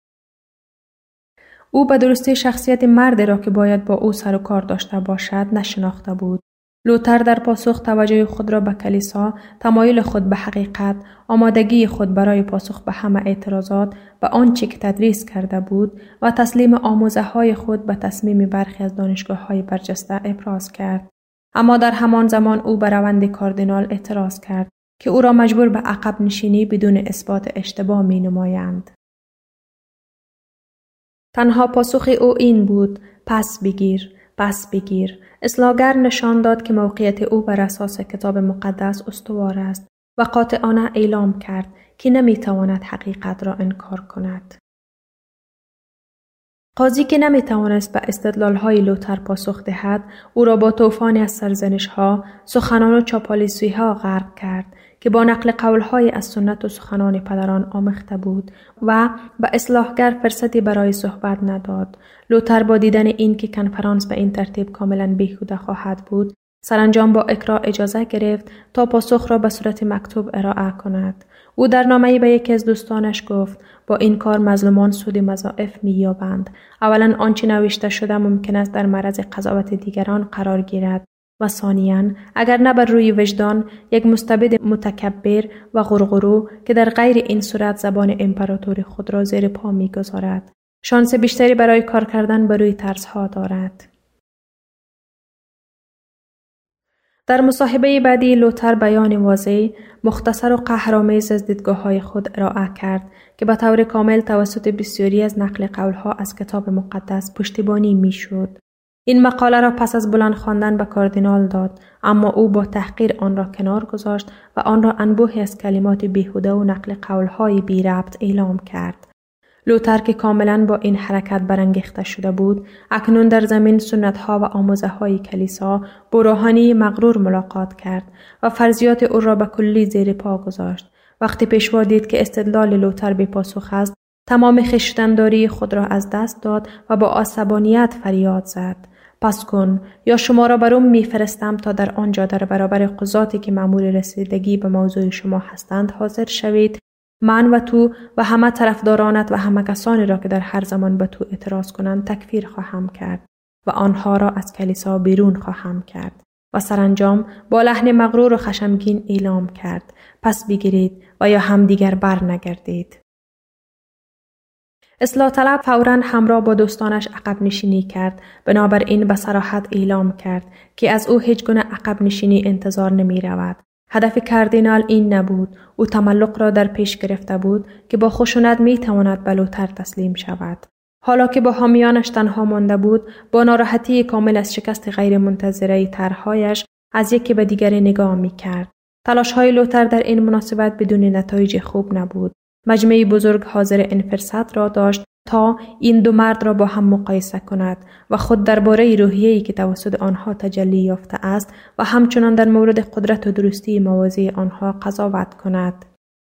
او به درستی شخصیت مردی را که باید با او سر و کار داشته باشد نشناخته بود. لوتر در پاسخ توجه خود را به کلیسا، تمایل خود به حقیقت، آمادگی خود برای پاسخ به همه اعتراضات به آنچه که تدریس کرده بود و تسلیم آموزه های خود به تصمیم برخی از دانشگاه های برجسته ابراز کرد. اما در همان زمان او به روند کاردینال اعتراض کرد که او را مجبور به عقب نشینی بدون اثبات اشتباه می نمایند. تنها پاسخ او این بود: پس بگیر. پس بگیر. اصلاحگر نشان داد که موقعیت او بر اساس کتاب مقدس استوار است و قاطعانه اعلام کرد که نمیتواند حقیقت را انکار کند. قاضی که نمیتوانست به استدلال‌های لوتر پاسخ دهد، او را با طوفانی از سرزنش‌ها، سخنان و چاپالوسی‌ها غرق کرد که با نقل قول‌های از سنت و سخنان پدران آمیخته بود و به اصلاحگر فرصتی برای صحبت نداد. لوتر با دیدن این که کنفرانس به این ترتیب کاملا بیهوده خواهد بود، سرانجام با اقرا اجازه گرفت تا پاسخ را به صورت مکتوب ارائه کند. او در نامه‌ای به یکی از دوستانش گفت: با این کار مظلومان سود مضاعف می‌یابند. اولا آنچه نوشته شده ممکن است در معرض قضاوت دیگران قرار گیرد و ثانیاً اگر نه بر روی وجدان یک مستبد متکبر و غرغرو که در غیر این صورت زبان امپراتوری خود را زیر پا می‌گذارد، شانس بیشتری برای کار کردن بر روی ترس‌ها دارد. در مصاحبه بعدی لوتر بیان واضح، مختصر و قهرآمیز از دیدگاه‌های خود ارائه کرد که به طور کامل توسط بسیاری از نقل قول‌ها از کتاب مقدس پشتیبانی می‌شد. این مقاله را پس از بلند خواندن به کاردینال داد، اما او با تحقیر آن را کنار گذاشت و آن را انبوهی از کلمات بیهوده و نقل قول‌های بی ربط اعلام کرد. لوتر که کاملا با این حرکت برانگیخته شده بود، اکنون در زمین سنت‌ها و آموزه‌های کلیسا با روحانی مغرور ملاقات کرد و فرضیات او را به کلی زیر پا گذاشت. وقتی پیشوا دید که استدلال لوتر بی پاسخ است، تمام خویشتن‌داری خود را از دست داد و با عصبانیت فریاد زد: پس کن، یا شما را بر روم می‌فرستم تا در آنجا در برابر قضاتی که مأمور رسیدگی به موضوع شما هستند حاضر شوید. من و تو و همه طرفدارانت و همه کسانی را که در هر زمان به تو اعتراض کنند تکفیر خواهم کرد و آنها را از کلیسا بیرون خواهم کرد. و سرانجام با لحن مغرور و خشمگین اعلام کرد: پس بگیرید و یا هم دیگر بر نگردید. اصلاح طلب فوراً همراه با دوستانش عقب نشینی کرد. بنابراین به صراحت اعلام کرد که از او هیچ گونه عقب نشینی انتظار نمی رود. هدف کاردینال این نبود. او تملق را در پیش گرفته بود که با خشونت می تواند به لوتر تسلیم شود. حالا که با حامیانش تنها مانده بود، با ناراحتی کامل از شکست غیر منتظره طرح‌هایش از یکی به دیگری نگاه می کرد. تلاش‌های لوتر در این مناسبت بدون نتایج خوب نبود. مجمعی بزرگ حاضر این فرصت را داشت تا این دو مرد را با هم مقایسه کند و خود درباره روحیه‌ای که توسط آنها تجلی یافته است و همچنان در مورد قدرت و درستی مواضع آنها قضاوت کند.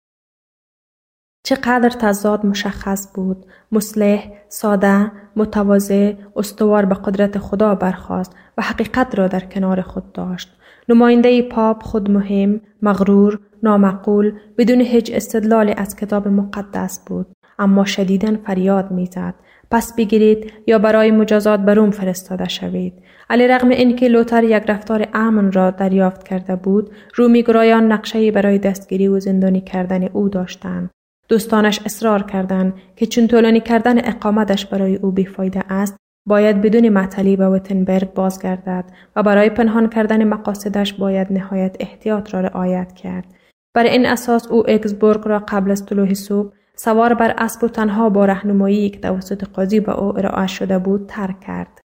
چقدر تضاد مشخص بود. مصلح، ساده، متواضع، استوار به قدرت خدا برخاست و حقیقت را در کنار خود داشت. نماینده پاپ خود مهم، مغرور، نامعقول، بدون هیچ استدلال از کتاب مقدس بود، اما شدیداً فریاد می‌زد: پس بگیرید یا برای مجازات به روم فرستاده شوید. علیرغم اینکه لوتر یک رفتار امن را دریافت کرده بود، رومی‌گرایان نقشه‌ای برای دستگیری و زندانی کردن او داشتند. دوستانش اصرار کردند که چون طولانی کردن اقامتش برای او بیفایده است، باید بدون معطلی به ویتنبرگ بازگردد و برای پنهان کردن مقاصدش باید نهایت احتیاط را رعایت کرد. بر این اساس او اکسبورگ را قبل از طلوع صبح سوار بر اسب و تنها با راهنمایی که توسط قاضی به او ارائه شده بود ترک کرد.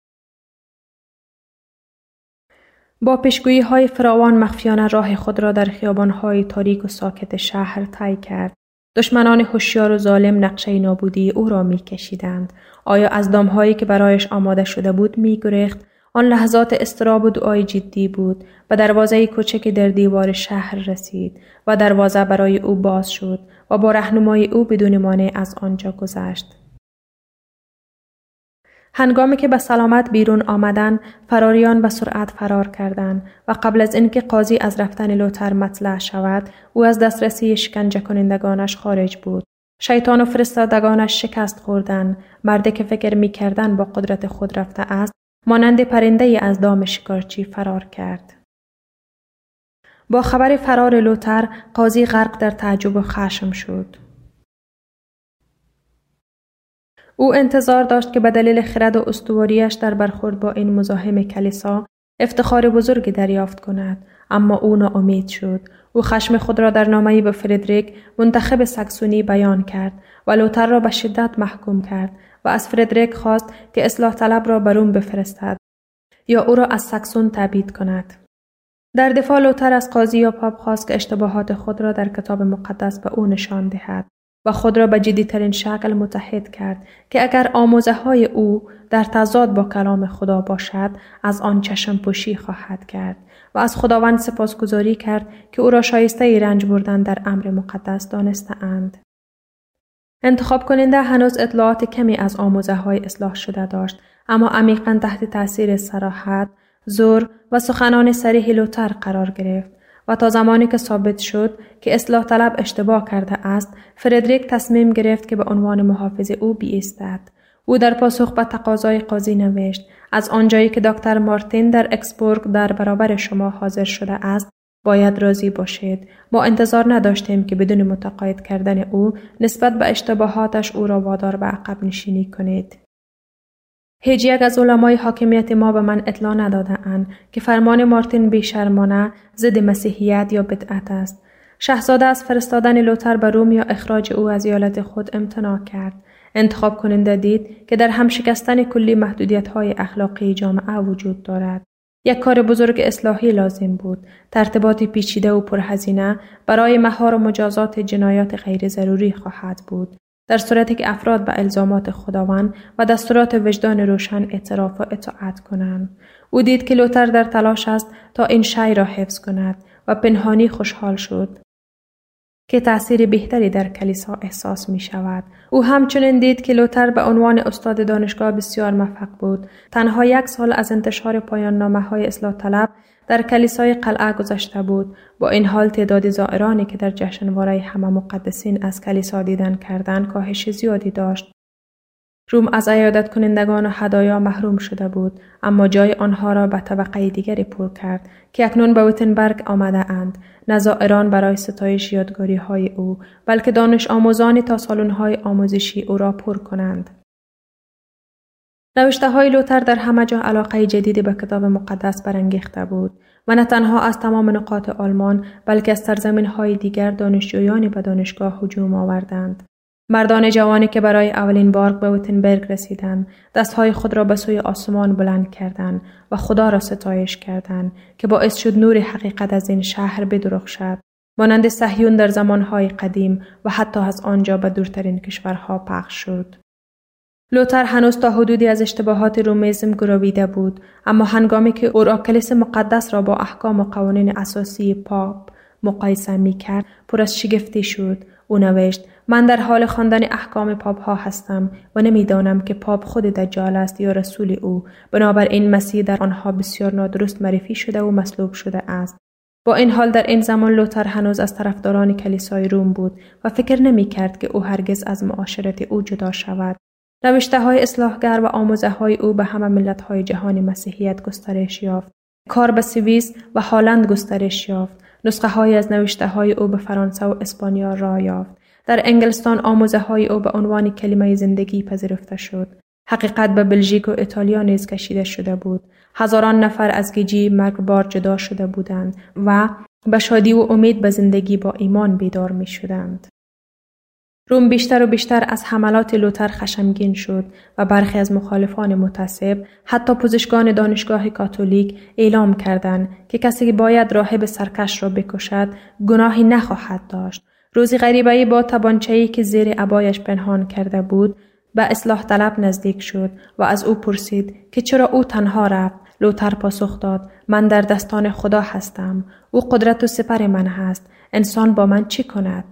با پیشگویی‌های فراوان مخفیانه راه خود را در خیابان‌های تاریک و ساکت شهر طی کرد. دشمنان هوشیار و ظالم نقشه نابودی او را می‌کشیدند. آیا از دام‌هایی که برایش آماده شده بود می‌گریخت؟ آن لحظات اضطراب و دعای جدی بود. به دروازه کوچک در دیوار شهر رسید و دروازه برای او باز شد و با راهنمای او بدون مانع از آنجا گذشت. هنگامی که به سلامت بیرون آمدند، فراریان به سرعت فرار کردند و قبل از اینکه قاضی از رفتن لوتر مطلع شود، او از دسترسی شکنجه کنندگانش خارج بود. شیطان و فرستادگانش شکست خوردند. مردی که فکر می‌کردند با قدرت خود رفته است، مانند پرنده از دام شکارچی فرار کرد. با خبر فرار لوتر، قاضی غرق در تعجب و خشم شد. او انتظار داشت که به دلیل خرد و استواریش در برخورد با این مزاحم کلیسا افتخار بزرگی دریافت کند، اما او ناامید شد. او خشم خود را در نامه‌ای به فردریک منتخب ساکسونی بیان کرد و لوتر را به شدت محکوم کرد و از فردریک خواست که اصلاح طلب را به روم بفرستد. یا او را از ساکسون تبعید کند. در دفاع لوتر از قاضی یا پاپ خواست که اشتباهات خود را در کتاب مقدس به او نشان دهد و خود را به جدی‌ترین شکل متحد کرد که اگر آموزه‌های او در تضاد با کلام خدا باشد از آن چشم پوشی خواهد کرد و از خداوند سپاسگزاری کرد که او را شایسته رنج بردن در امر مقدس دانسته‌اند. انتخاب کننده هنوز اطلاعات کمی از آموزه‌های اصلاح شده داشت، اما عمیقاً تحت تأثیر صراحت، زور و سخنان صریح لوتر قرار گرفت و تا زمانی که ثابت شد که اصلاح طلب اشتباه کرده است، فردریک تصمیم گرفت که به عنوان محافظ او بایستد. او در پاسخ به تقاضای قاضی نوشت: از آنجایی که دکتر مارتین در اکسبورگ در برابر شما حاضر شده است، باید راضی باشید. ما انتظار نداشتیم که بدون متقاعد کردن او نسبت به اشتباهاتش او را وادار به عقب نشینی کنید. هیچ یک از علمای حاکمیت ما به من اطلاع نداده اند که فرمان مارتین بی‌شرمانه ضد مسیحیت یا بدعت است. شاهزاده از فرستادن لوتر به روم یا اخراج او از ایالت خود امتناع کرد. انتخاب کننده دید که در هم شکستن کلی محدودیت‌های اخلاقی جامعه وجود دارد. یک کار بزرگ اصلاحی لازم بود. ترتیبات پیچیده و پرهزینه برای مهار و مجازات جنایات غیر ضروری خواهد بود، در صورتی که افراد به الزامات خداوند و دستورات وجدان روشن اعتراف و اطاعت کنند. او دید که لوتر در تلاش است تا این شی را حفظ کند و پنهانی خوشحال شد که تأثیر بهتری در کلیسا احساس می شود. او همچنین دید که لوتر به عنوان استاد دانشگاه بسیار موفق بود. تنها یک سال از انتشار پایان نامه های اصلاح طلب در کلیسای قلعه گذشته بود. با این حال تعداد زائرانی که در جشنواره همه مقدسین از کلیسا دیدن کردند کاهش زیادی داشت. روم از عیادت کنندگان و هدایا محروم شده بود، اما جای آنها را به طبقه دیگری پر کرد که اکنون به ویتنبرگ آمده اند. نه زائران برای ستایش یادگاری های او، بلکه دانش آموزانی تا سالن های آموزشی او را پر کنند. نوشته های لوتر در همه جا علاقه جدیدی به کتاب مقدس برانگیخته بود و نه تنها از تمام نقاط آلمان بلکه از سرزمین های دیگر دانشجویانی به دانشگاه هجوم آوردند. مردان جوانی که برای اولین بار به ویتنبرگ رسیدند، دستهای خود را به سوی آسمان بلند کردند و خدا را ستایش کردند که باعث شد نور حقیقت از این شهر بدرخشد، مانند صهیون در زمانهای قدیم و حتی از آنجا به دورترین کشورها پخش شد. لوتر هنوز تا حدودی از اشتباهات رومیزم گرویده بود، اما هنگامی که او را کلیسا مقدس را با احکام و قوانین اساسی پاپ مقایسه می‌کرد، پر از شگفتی شد. او نوشت: من در حال خواندن احکام پاپ ها هستم و نمیدانم که پاپ خود دجال است یا رسول او. بنابراین مسیح در آنها بسیار نادرست معرفی شده و مصلوب شده است. با این حال در این زمان لوتر هنوز از طرفداران کلیسای روم بود و فکر نمی کرد که او هرگز از معاشرت او جدا شود. نوشته های اصلاحگر و آموزه های او به همه ملت های جهان مسیحیت گسترش یافت. کار به سوئیس و هلند گسترش یافت. نسخه های از نوشته های او به فرانسه و اسپانیا راه یافت. در انگلستان آموزه های او به عنوان کلمه زندگی پذیرفته شد. حقیقت به بلژیک و ایتالیا نیز کشیده شده بود. هزاران نفر از گیجی مرگبار جدا شده بودند و به شادی و امید به زندگی با ایمان بیدار می شدند. روم بیشتر و بیشتر از حملات لوتر خشمگین شد و برخی از مخالفان متعصب، حتی پزشکان دانشگاه کاتولیک، اعلام کردند که کسی که باید راهب سرکش را بکشد گناهی نخواهد داشت. روزی غریبه‌ای با تبانچه‌ای که زیر عبایش پنهان کرده بود به اصلاح طلب نزدیک شد و از او پرسید که چرا او تنها رفت. لوتر پاسخ داد: من در دستان خدا هستم. او قدرت و سپر من هست. انسان با من چی کند؟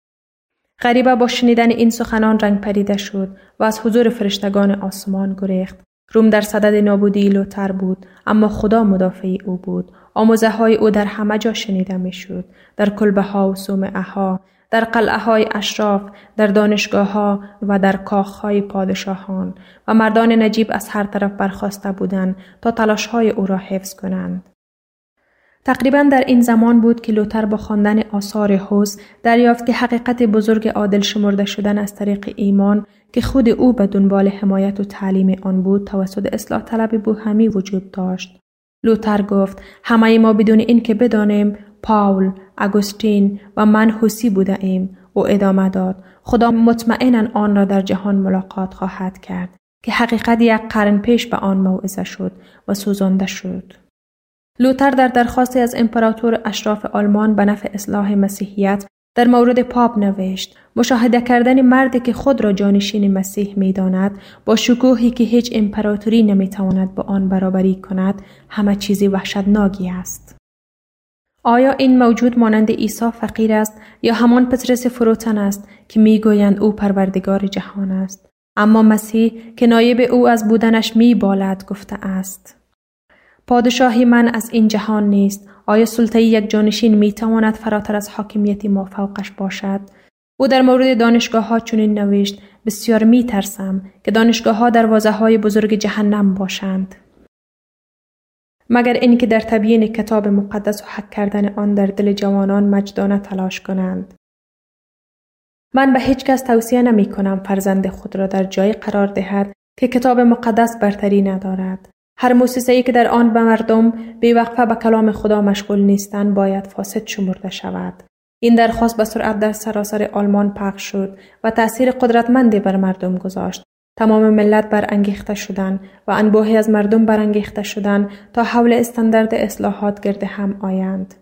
غریبه با شنیدن این سخنان رنگ پریده شد و از حضور فرشتگان آسمان گریخت. روم در صدد نابودی لوتر بود، اما خدا مدافع او بود. آموزه های او در همه جا شنیده می شد. در کلبه ها و صومعه ها، در قلعه های اشراف، در دانشگاه ها و در کاخ های پادشاهان، و مردان نجیب از هر طرف برخاسته بودند تا تلاش های او را حفظ کنند. تقریباً در این زمان بود که لوتر با خواندن آثار هوس دریافت که حقیقت بزرگ عادل شمرده شدن از طریق ایمان که خود او به دنبال حمایت و تعلیم آن بود توسط اصلاح طلب بوهمی وجود داشت. لوتر گفت: همه ما بدون این که بدانیم پاول، اگوستین و من هوسی بوده ایم. او ادامه داد: خدا مطمئناً آن را در جهان ملاقات خواهد کرد. که حقیقت یک قرن پیش به آن موعظه شد و سوزانده شد. لوتر در درخواستی از امپراتور اشراف آلمان به نفع اصلاح مسیحیت در مورد پاپ نوشت: مشاهده کردن مردی که خود را جانشین مسیح می داند با شکوهی که هیچ امپراتوری نمی تواند با آن برابری کند همه چیزی وحشتناکی است. آیا این موجود مانند عیسی فقیر است یا همان پطرس فروتن است که می گویند او پروردگار جهان است؟ اما مسیح که نایب او از بودنش می بالد گفته است: پادشاهی من از این جهان نیست. آیا سلطه یک جانشین می تواند فراتر از حاکمیت ما فوقش باشد؟ او در مورد دانشگاه ها چنین نوشت: بسیار می ترسم که دانشگاه ها دروازه های بزرگ جهنم باشند، مگر اینکه در تبیین کتاب مقدس و حک کردن آن در دل جوانان مجدانه تلاش کنند. من به هیچ کس توصیه نمی کنم فرزند خود را در جای قرار دهد که کتاب مقدس برتری ندارد. هر موسسه‌ای که در آن به مردم بی‌وقفه به کلام خدا مشغول نیستند باید فاسد شمرده شود. این درخواست به سرعت در سراسر آلمان پخش شد و تأثیر قدرتمندی بر مردم گذاشت. تمام ملت برانگیخته شدند و انبوهی از مردم برانگیخته شدند تا حول استاندارد اصلاحات گرد هم آیند.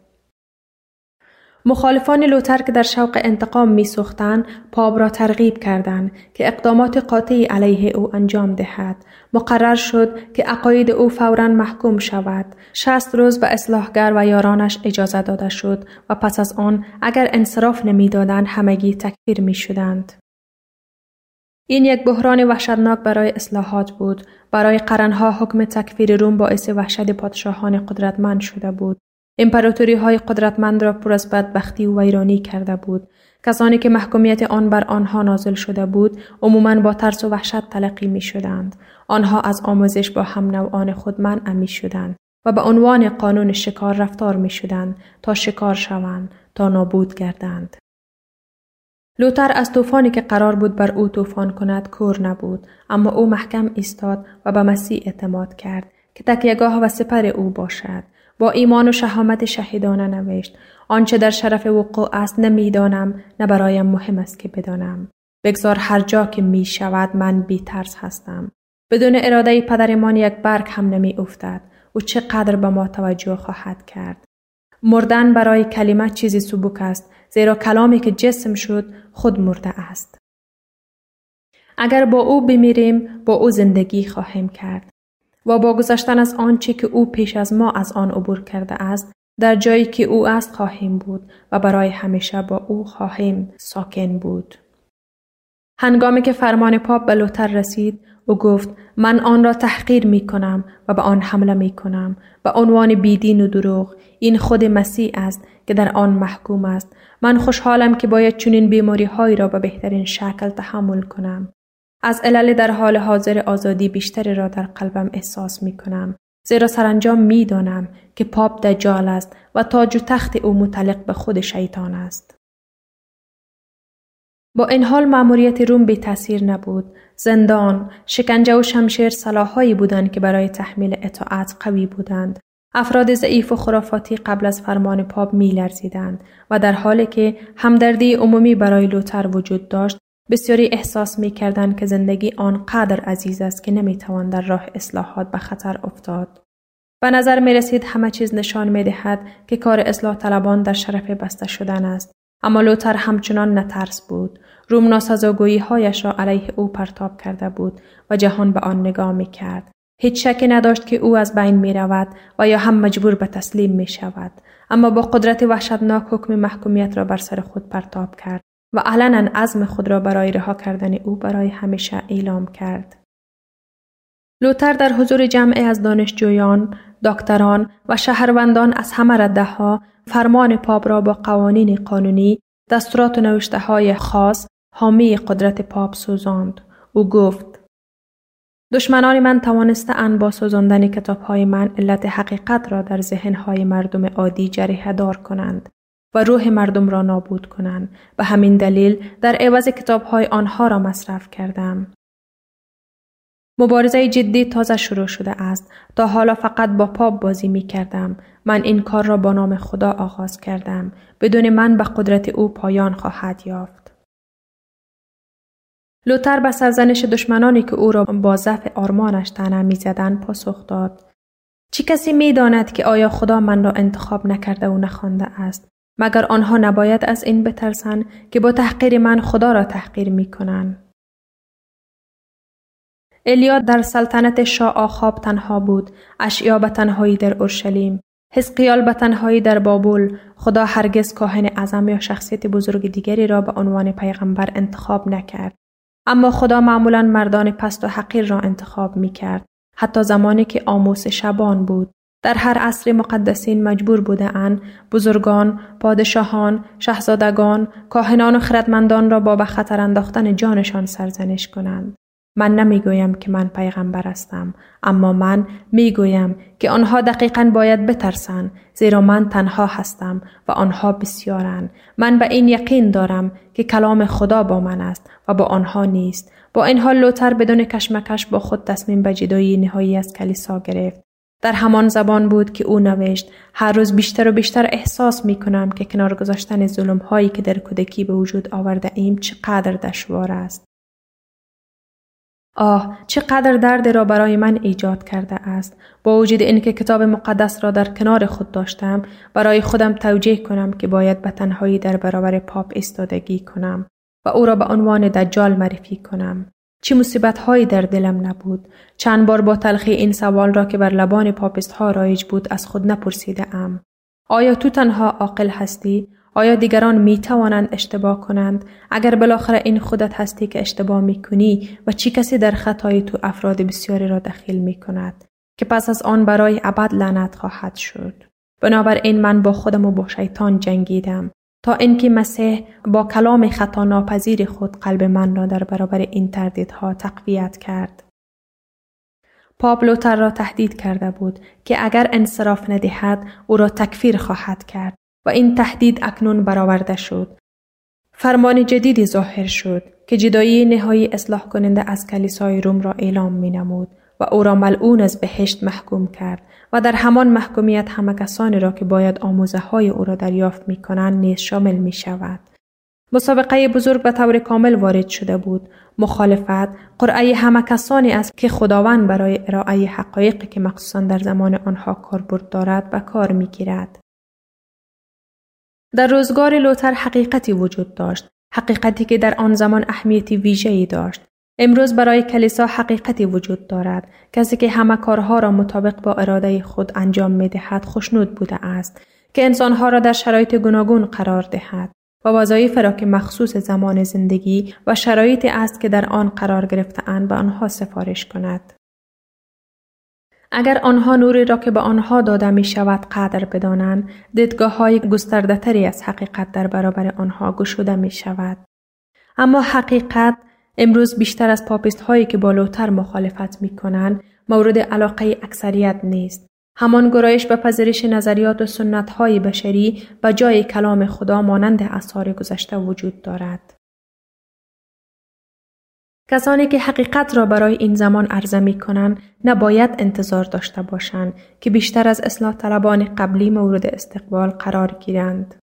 مخالفان لوتر که در شوق انتقام می‌سوختند، پاپ را ترغیب کردند که اقدامات قاطعی علیه او انجام دهد. مقرر شد که عقاید او فوراً محکوم شود. شصت روز به اصلاحگر و یارانش اجازه داده شد و پس از آن اگر انصراف نمی‌دادند همگی تکفیر می‌شدند. این یک بحران وحشتناک برای اصلاحات بود. برای قرنها حکم تکفیر روم باعث وحشت پادشاهان قدرتمند شده بود. امپراتوری های قدرتمند را پر از بدبختی و ویرانی کرده بود. کسانی که محکومیت آن بر آنها نازل شده بود عموماً با ترس و وحشت تلقی می شدند. آنها از آموزش با هم نوعان خود منع می شدند و به عنوان قانون شکار رفتار می شدند تا شکار شوند، تا نابود گردند. لوتر از طوفانی که قرار بود بر او طوفان کند کور نبود، اما او محکم ایستاد و به مسیح اعتماد کرد که تکیهگاه و سپر او باشد. با ایمان و شهامت شهیدانه نوشت: آنچه در شرف وقوع است نمیدانم، نه برایم مهم است که بدانم. بگذار هر جا که می شود من بی ترس هستم. بدون اراده پدرمان یک برگ هم نمی افتد. او چقدر به ما توجه خواهد کرد. مردن برای کلمه چیزی سبک است، زیرا کلامی که جسم شد خود مرده است. اگر با او بمیریم با او زندگی خواهیم کرد و با گذشتن از آنچه که او پیش از ما از آن عبور کرده است در جایی که او است خواهیم بود و برای همیشه با او خواهیم ساکن بود. هنگامی که فرمان پاپ به لوتر رسید او گفت: من آن را تحقیر می کنم و به آن حمله می کنم به عنوان بیدین و دروغ. این خود مسیح است که در آن محکوم است. من خوشحالم که باید چنین بیماری هایی را به بهترین شکل تحمل کنم. از علل در حال حاضر آزادی بیشتری را در قلبم احساس می کنم، زیرا سرانجام می دانم که پاپ دجال است و تاج و تخت او متعلق به خود شیطان است. با این حال مأموریت روم بی تأثیر نبود. زندان، شکنجه و شمشیر سلاح‌هایی بودند که برای تحمیل اطاعت قوی بودند. افراد ضعیف و خرافاتی قبل از فرمان پاپ می لرزیدند و در حالی که همدردی عمومی برای لوتر وجود داشت، بسیاری احساس می کردند که زندگی آنقدر عزیز است که نمی توان در راه اصلاحات به خطر افتاد. به نظر می رسید همه چیز نشان می دهد که کار اصلاح طلبان در شرف بسته شدن است. اما لوتر همچنان نترس بود. روم ناسزاگویی هایش را علیه او پرتاب کرده بود و جهان به آن نگاه می کرد. هیچ شکی نداشت که او از بین می رود و یا هم مجبور به تسلیم می شود. اما با قدرت وحشتناک حکم محکومیت را بر سر خود پرتاب کرد و علنا عزم خود را برای رها کردن او برای همیشه اعلام کرد. لوتر در حضور جمعی از دانشجویان، دکتران و شهروندان از همه رده‌ها فرمان پاپ را با قوانین قانونی، دستورات و نوشته‌های خاص حامی قدرت پاپ سوزاند. او گفت: دشمنان من توانسته‌اند با سوزاندن کتاب‌های من علت حقیقت را در ذهن‌های مردم عادی جریحه دار کنند و روح مردم را نابود کنند. به همین دلیل در عوض کتاب‌های آنها را مصرف کردم. مبارزه جدی تازه شروع شده است. تا حالا فقط با پاپ بازی می کردم. من این کار را با نام خدا آغاز کردم. بدون من به قدرت او پایان خواهد یافت. لوتر به سرزنش دشمنانی که او را با ضعف آرمانش طعنه می‌زدند پاسخ داد: چه کسی می‌داند که آیا خدا من را انتخاب نکرده و نخوانده است؟ مگر آنها نباید از این بترسند که با تحقیر من خدا را تحقیر می‌کنند؟ ایلیا در سلطنت شاه آخاب تنها بود، اشعیا به تنهایی در اورشلیم، حزقیال به تنهایی در بابل. خدا هرگز کاهن اعظم یا شخصیت بزرگ دیگری را به عنوان پیغمبر انتخاب نکرد. اما خدا معمولاً مردان پست و حقیر را انتخاب می‌کرد، حتی زمانی که آموس شبان بود. در هر عصر مقدسین مجبور بودند بزرگان، پادشاهان، شاهزادگان، کاهنان و خردمندان را با به خطر انداختن جانشان سرزنش کنند. من نمیگویم که من پیغمبر هستم، اما من میگویم که آنها دقیقاً باید بترسند، زیرا من تنها هستم و آنها بسیارند. من به این یقین دارم که کلام خدا با من است و با آنها نیست. با این حال لوتر بدون کشمکش با خود تصمیم به جدایی نهایی از کلیسا گرفت. در همان زبان بود که او نوشت: هر روز بیشتر و بیشتر احساس می کنم که کنار گذاشتن ظلم هایی که در کودکی به وجود آورده ایم چقدر دشوار است. آه، چقدر درد را برای من ایجاد کرده است. با وجود اینکه کتاب مقدس را در کنار خود داشتم، برای خودم توجیه کنم که باید به تنهایی در برابر پاپ ایستادگی کنم و او را به عنوان دجال معرفی کنم. چه مصیبت هایی در دلم نبود. چند بار با تلخی این سوال را که بر لبان پاپیست ها رایج بود از خود نپرسیده ام. آیا تو تنها عاقل هستی؟ آیا دیگران می توانند اشتباه کنند؟ اگر بالاخره این خودت هستی که اشتباه می کنی و چی کسی در خطای تو افراد بسیاری را دخیل می کند که پس از آن برای ابد لعنت خواهد شد. بنابراین من با خودم و با شیطان جنگیدم تا اینکه مسیح با کلام خطا ناپذیر خود قلب من را در برابر این تردیدها تقویت کرد. پاپ لوتر را تهدید کرده بود که اگر انصراف ندهد او را تکفیر خواهد کرد و این تهدید اکنون برآورده شد. فرمان جدیدی ظاهر شد که جدایی نهایی اصلاح کننده از کلیسای روم را اعلام می نمود و او را ملعون از بهشت محکوم کرد و در همان محکومیت همه کسانی را که باید آموزه های او را دریافت می کنند نیز شامل می شود. مسابقه بزرگ به طور کامل وارد شده بود. مخالفت قرعه همه کسانی است که خداوند برای ارائه حقایقی که مخصوصا در زمان آنها کاربرد دارد به کار می گیرد. در روزگار لوتر حقیقتی وجود داشت، حقیقتی که در آن زمان اهمیتی ویژه‌ای داشت. امروز برای کلیسا حقیقتی وجود دارد. کسی که همه کارها را مطابق با اراده خود انجام می‌دهد خوشنود بوده است که انسانها را در شرایط گوناگون قرار دهد و وظایف را که مخصوص زمان زندگی و شرایطی است که در آن قرار گرفته‌اند به آنها سفارش کند. اگر آنها نوری را که به آنها داده می شود قدر بدانند، دیدگاه های گسترده تری از حقیقت در برابر آنها گشوده می شود. اما حقیقت امروز بیشتر از پاپیست هایی که با لوتر مخالفت می کنند مورد علاقه اکثریت نیست. همان گرایش به پذیرش نظریات و سنت های بشری به جای کلام خدا مانند آثار گذشته وجود دارد. کسانی که حقیقت را برای این زمان عرضه می کنند نباید انتظار داشته باشند که بیشتر از اصلاح طلبان قبلی مورد استقبال قرار گیرند.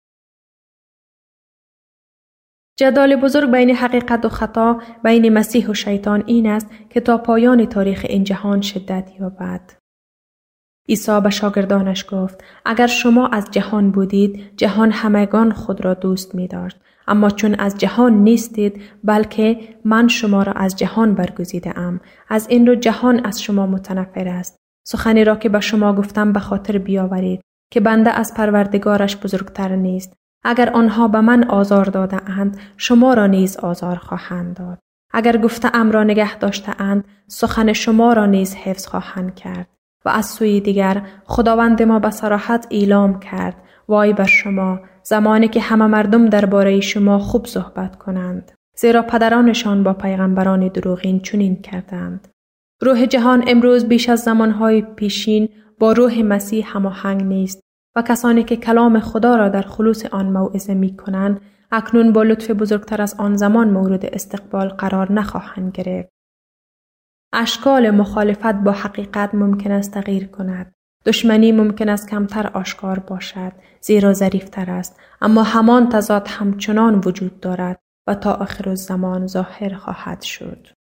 جدال بزرگ بین حقیقت و خطا، بین مسیح و شیطان این است که تا پایان تاریخ این جهان شدت یابد. عیسی به شاگردانش گفت: اگر شما از جهان بودید، جهان همگان خود را دوست می داشت. اما چون از جهان نیستید، بلکه من شما را از جهان برگزیده ام. از این رو جهان از شما متنفر است. سخنی را که به شما گفتم به خاطر بیاورید که بنده از پروردگارش بزرگتر نیست. اگر آنها به من آزار داده اند، شما را نیز آزار خواهند داد. اگر گفته ام را نگه داشته اند، سخن شما را نیز حفظ خواهند کرد. و از سوی دیگر خداوند ما به صراحت اعلام کرد: وای بر شما زمانی که همه مردم درباره شما خوب صحبت کنند، زیرا پدرانشان با پیغمبران دروغین چنین کردند. روح جهان امروز بیش از زمانهای پیشین با روح مسیح هماهنگ نیست و کسانی که کلام خدا را در خلوص آن موعظه می کنند اکنون با لطف بزرگتر از آن زمان مورد استقبال قرار نخواهند گرفت. اشکال مخالفت با حقیقت ممکن است تغییر کند. دشمنی ممکن است کمتر آشکار باشد، زیرا ظریف‌تر است، اما همان تضاد همچنان وجود دارد و تا آخر الزمان ظاهر خواهد شد.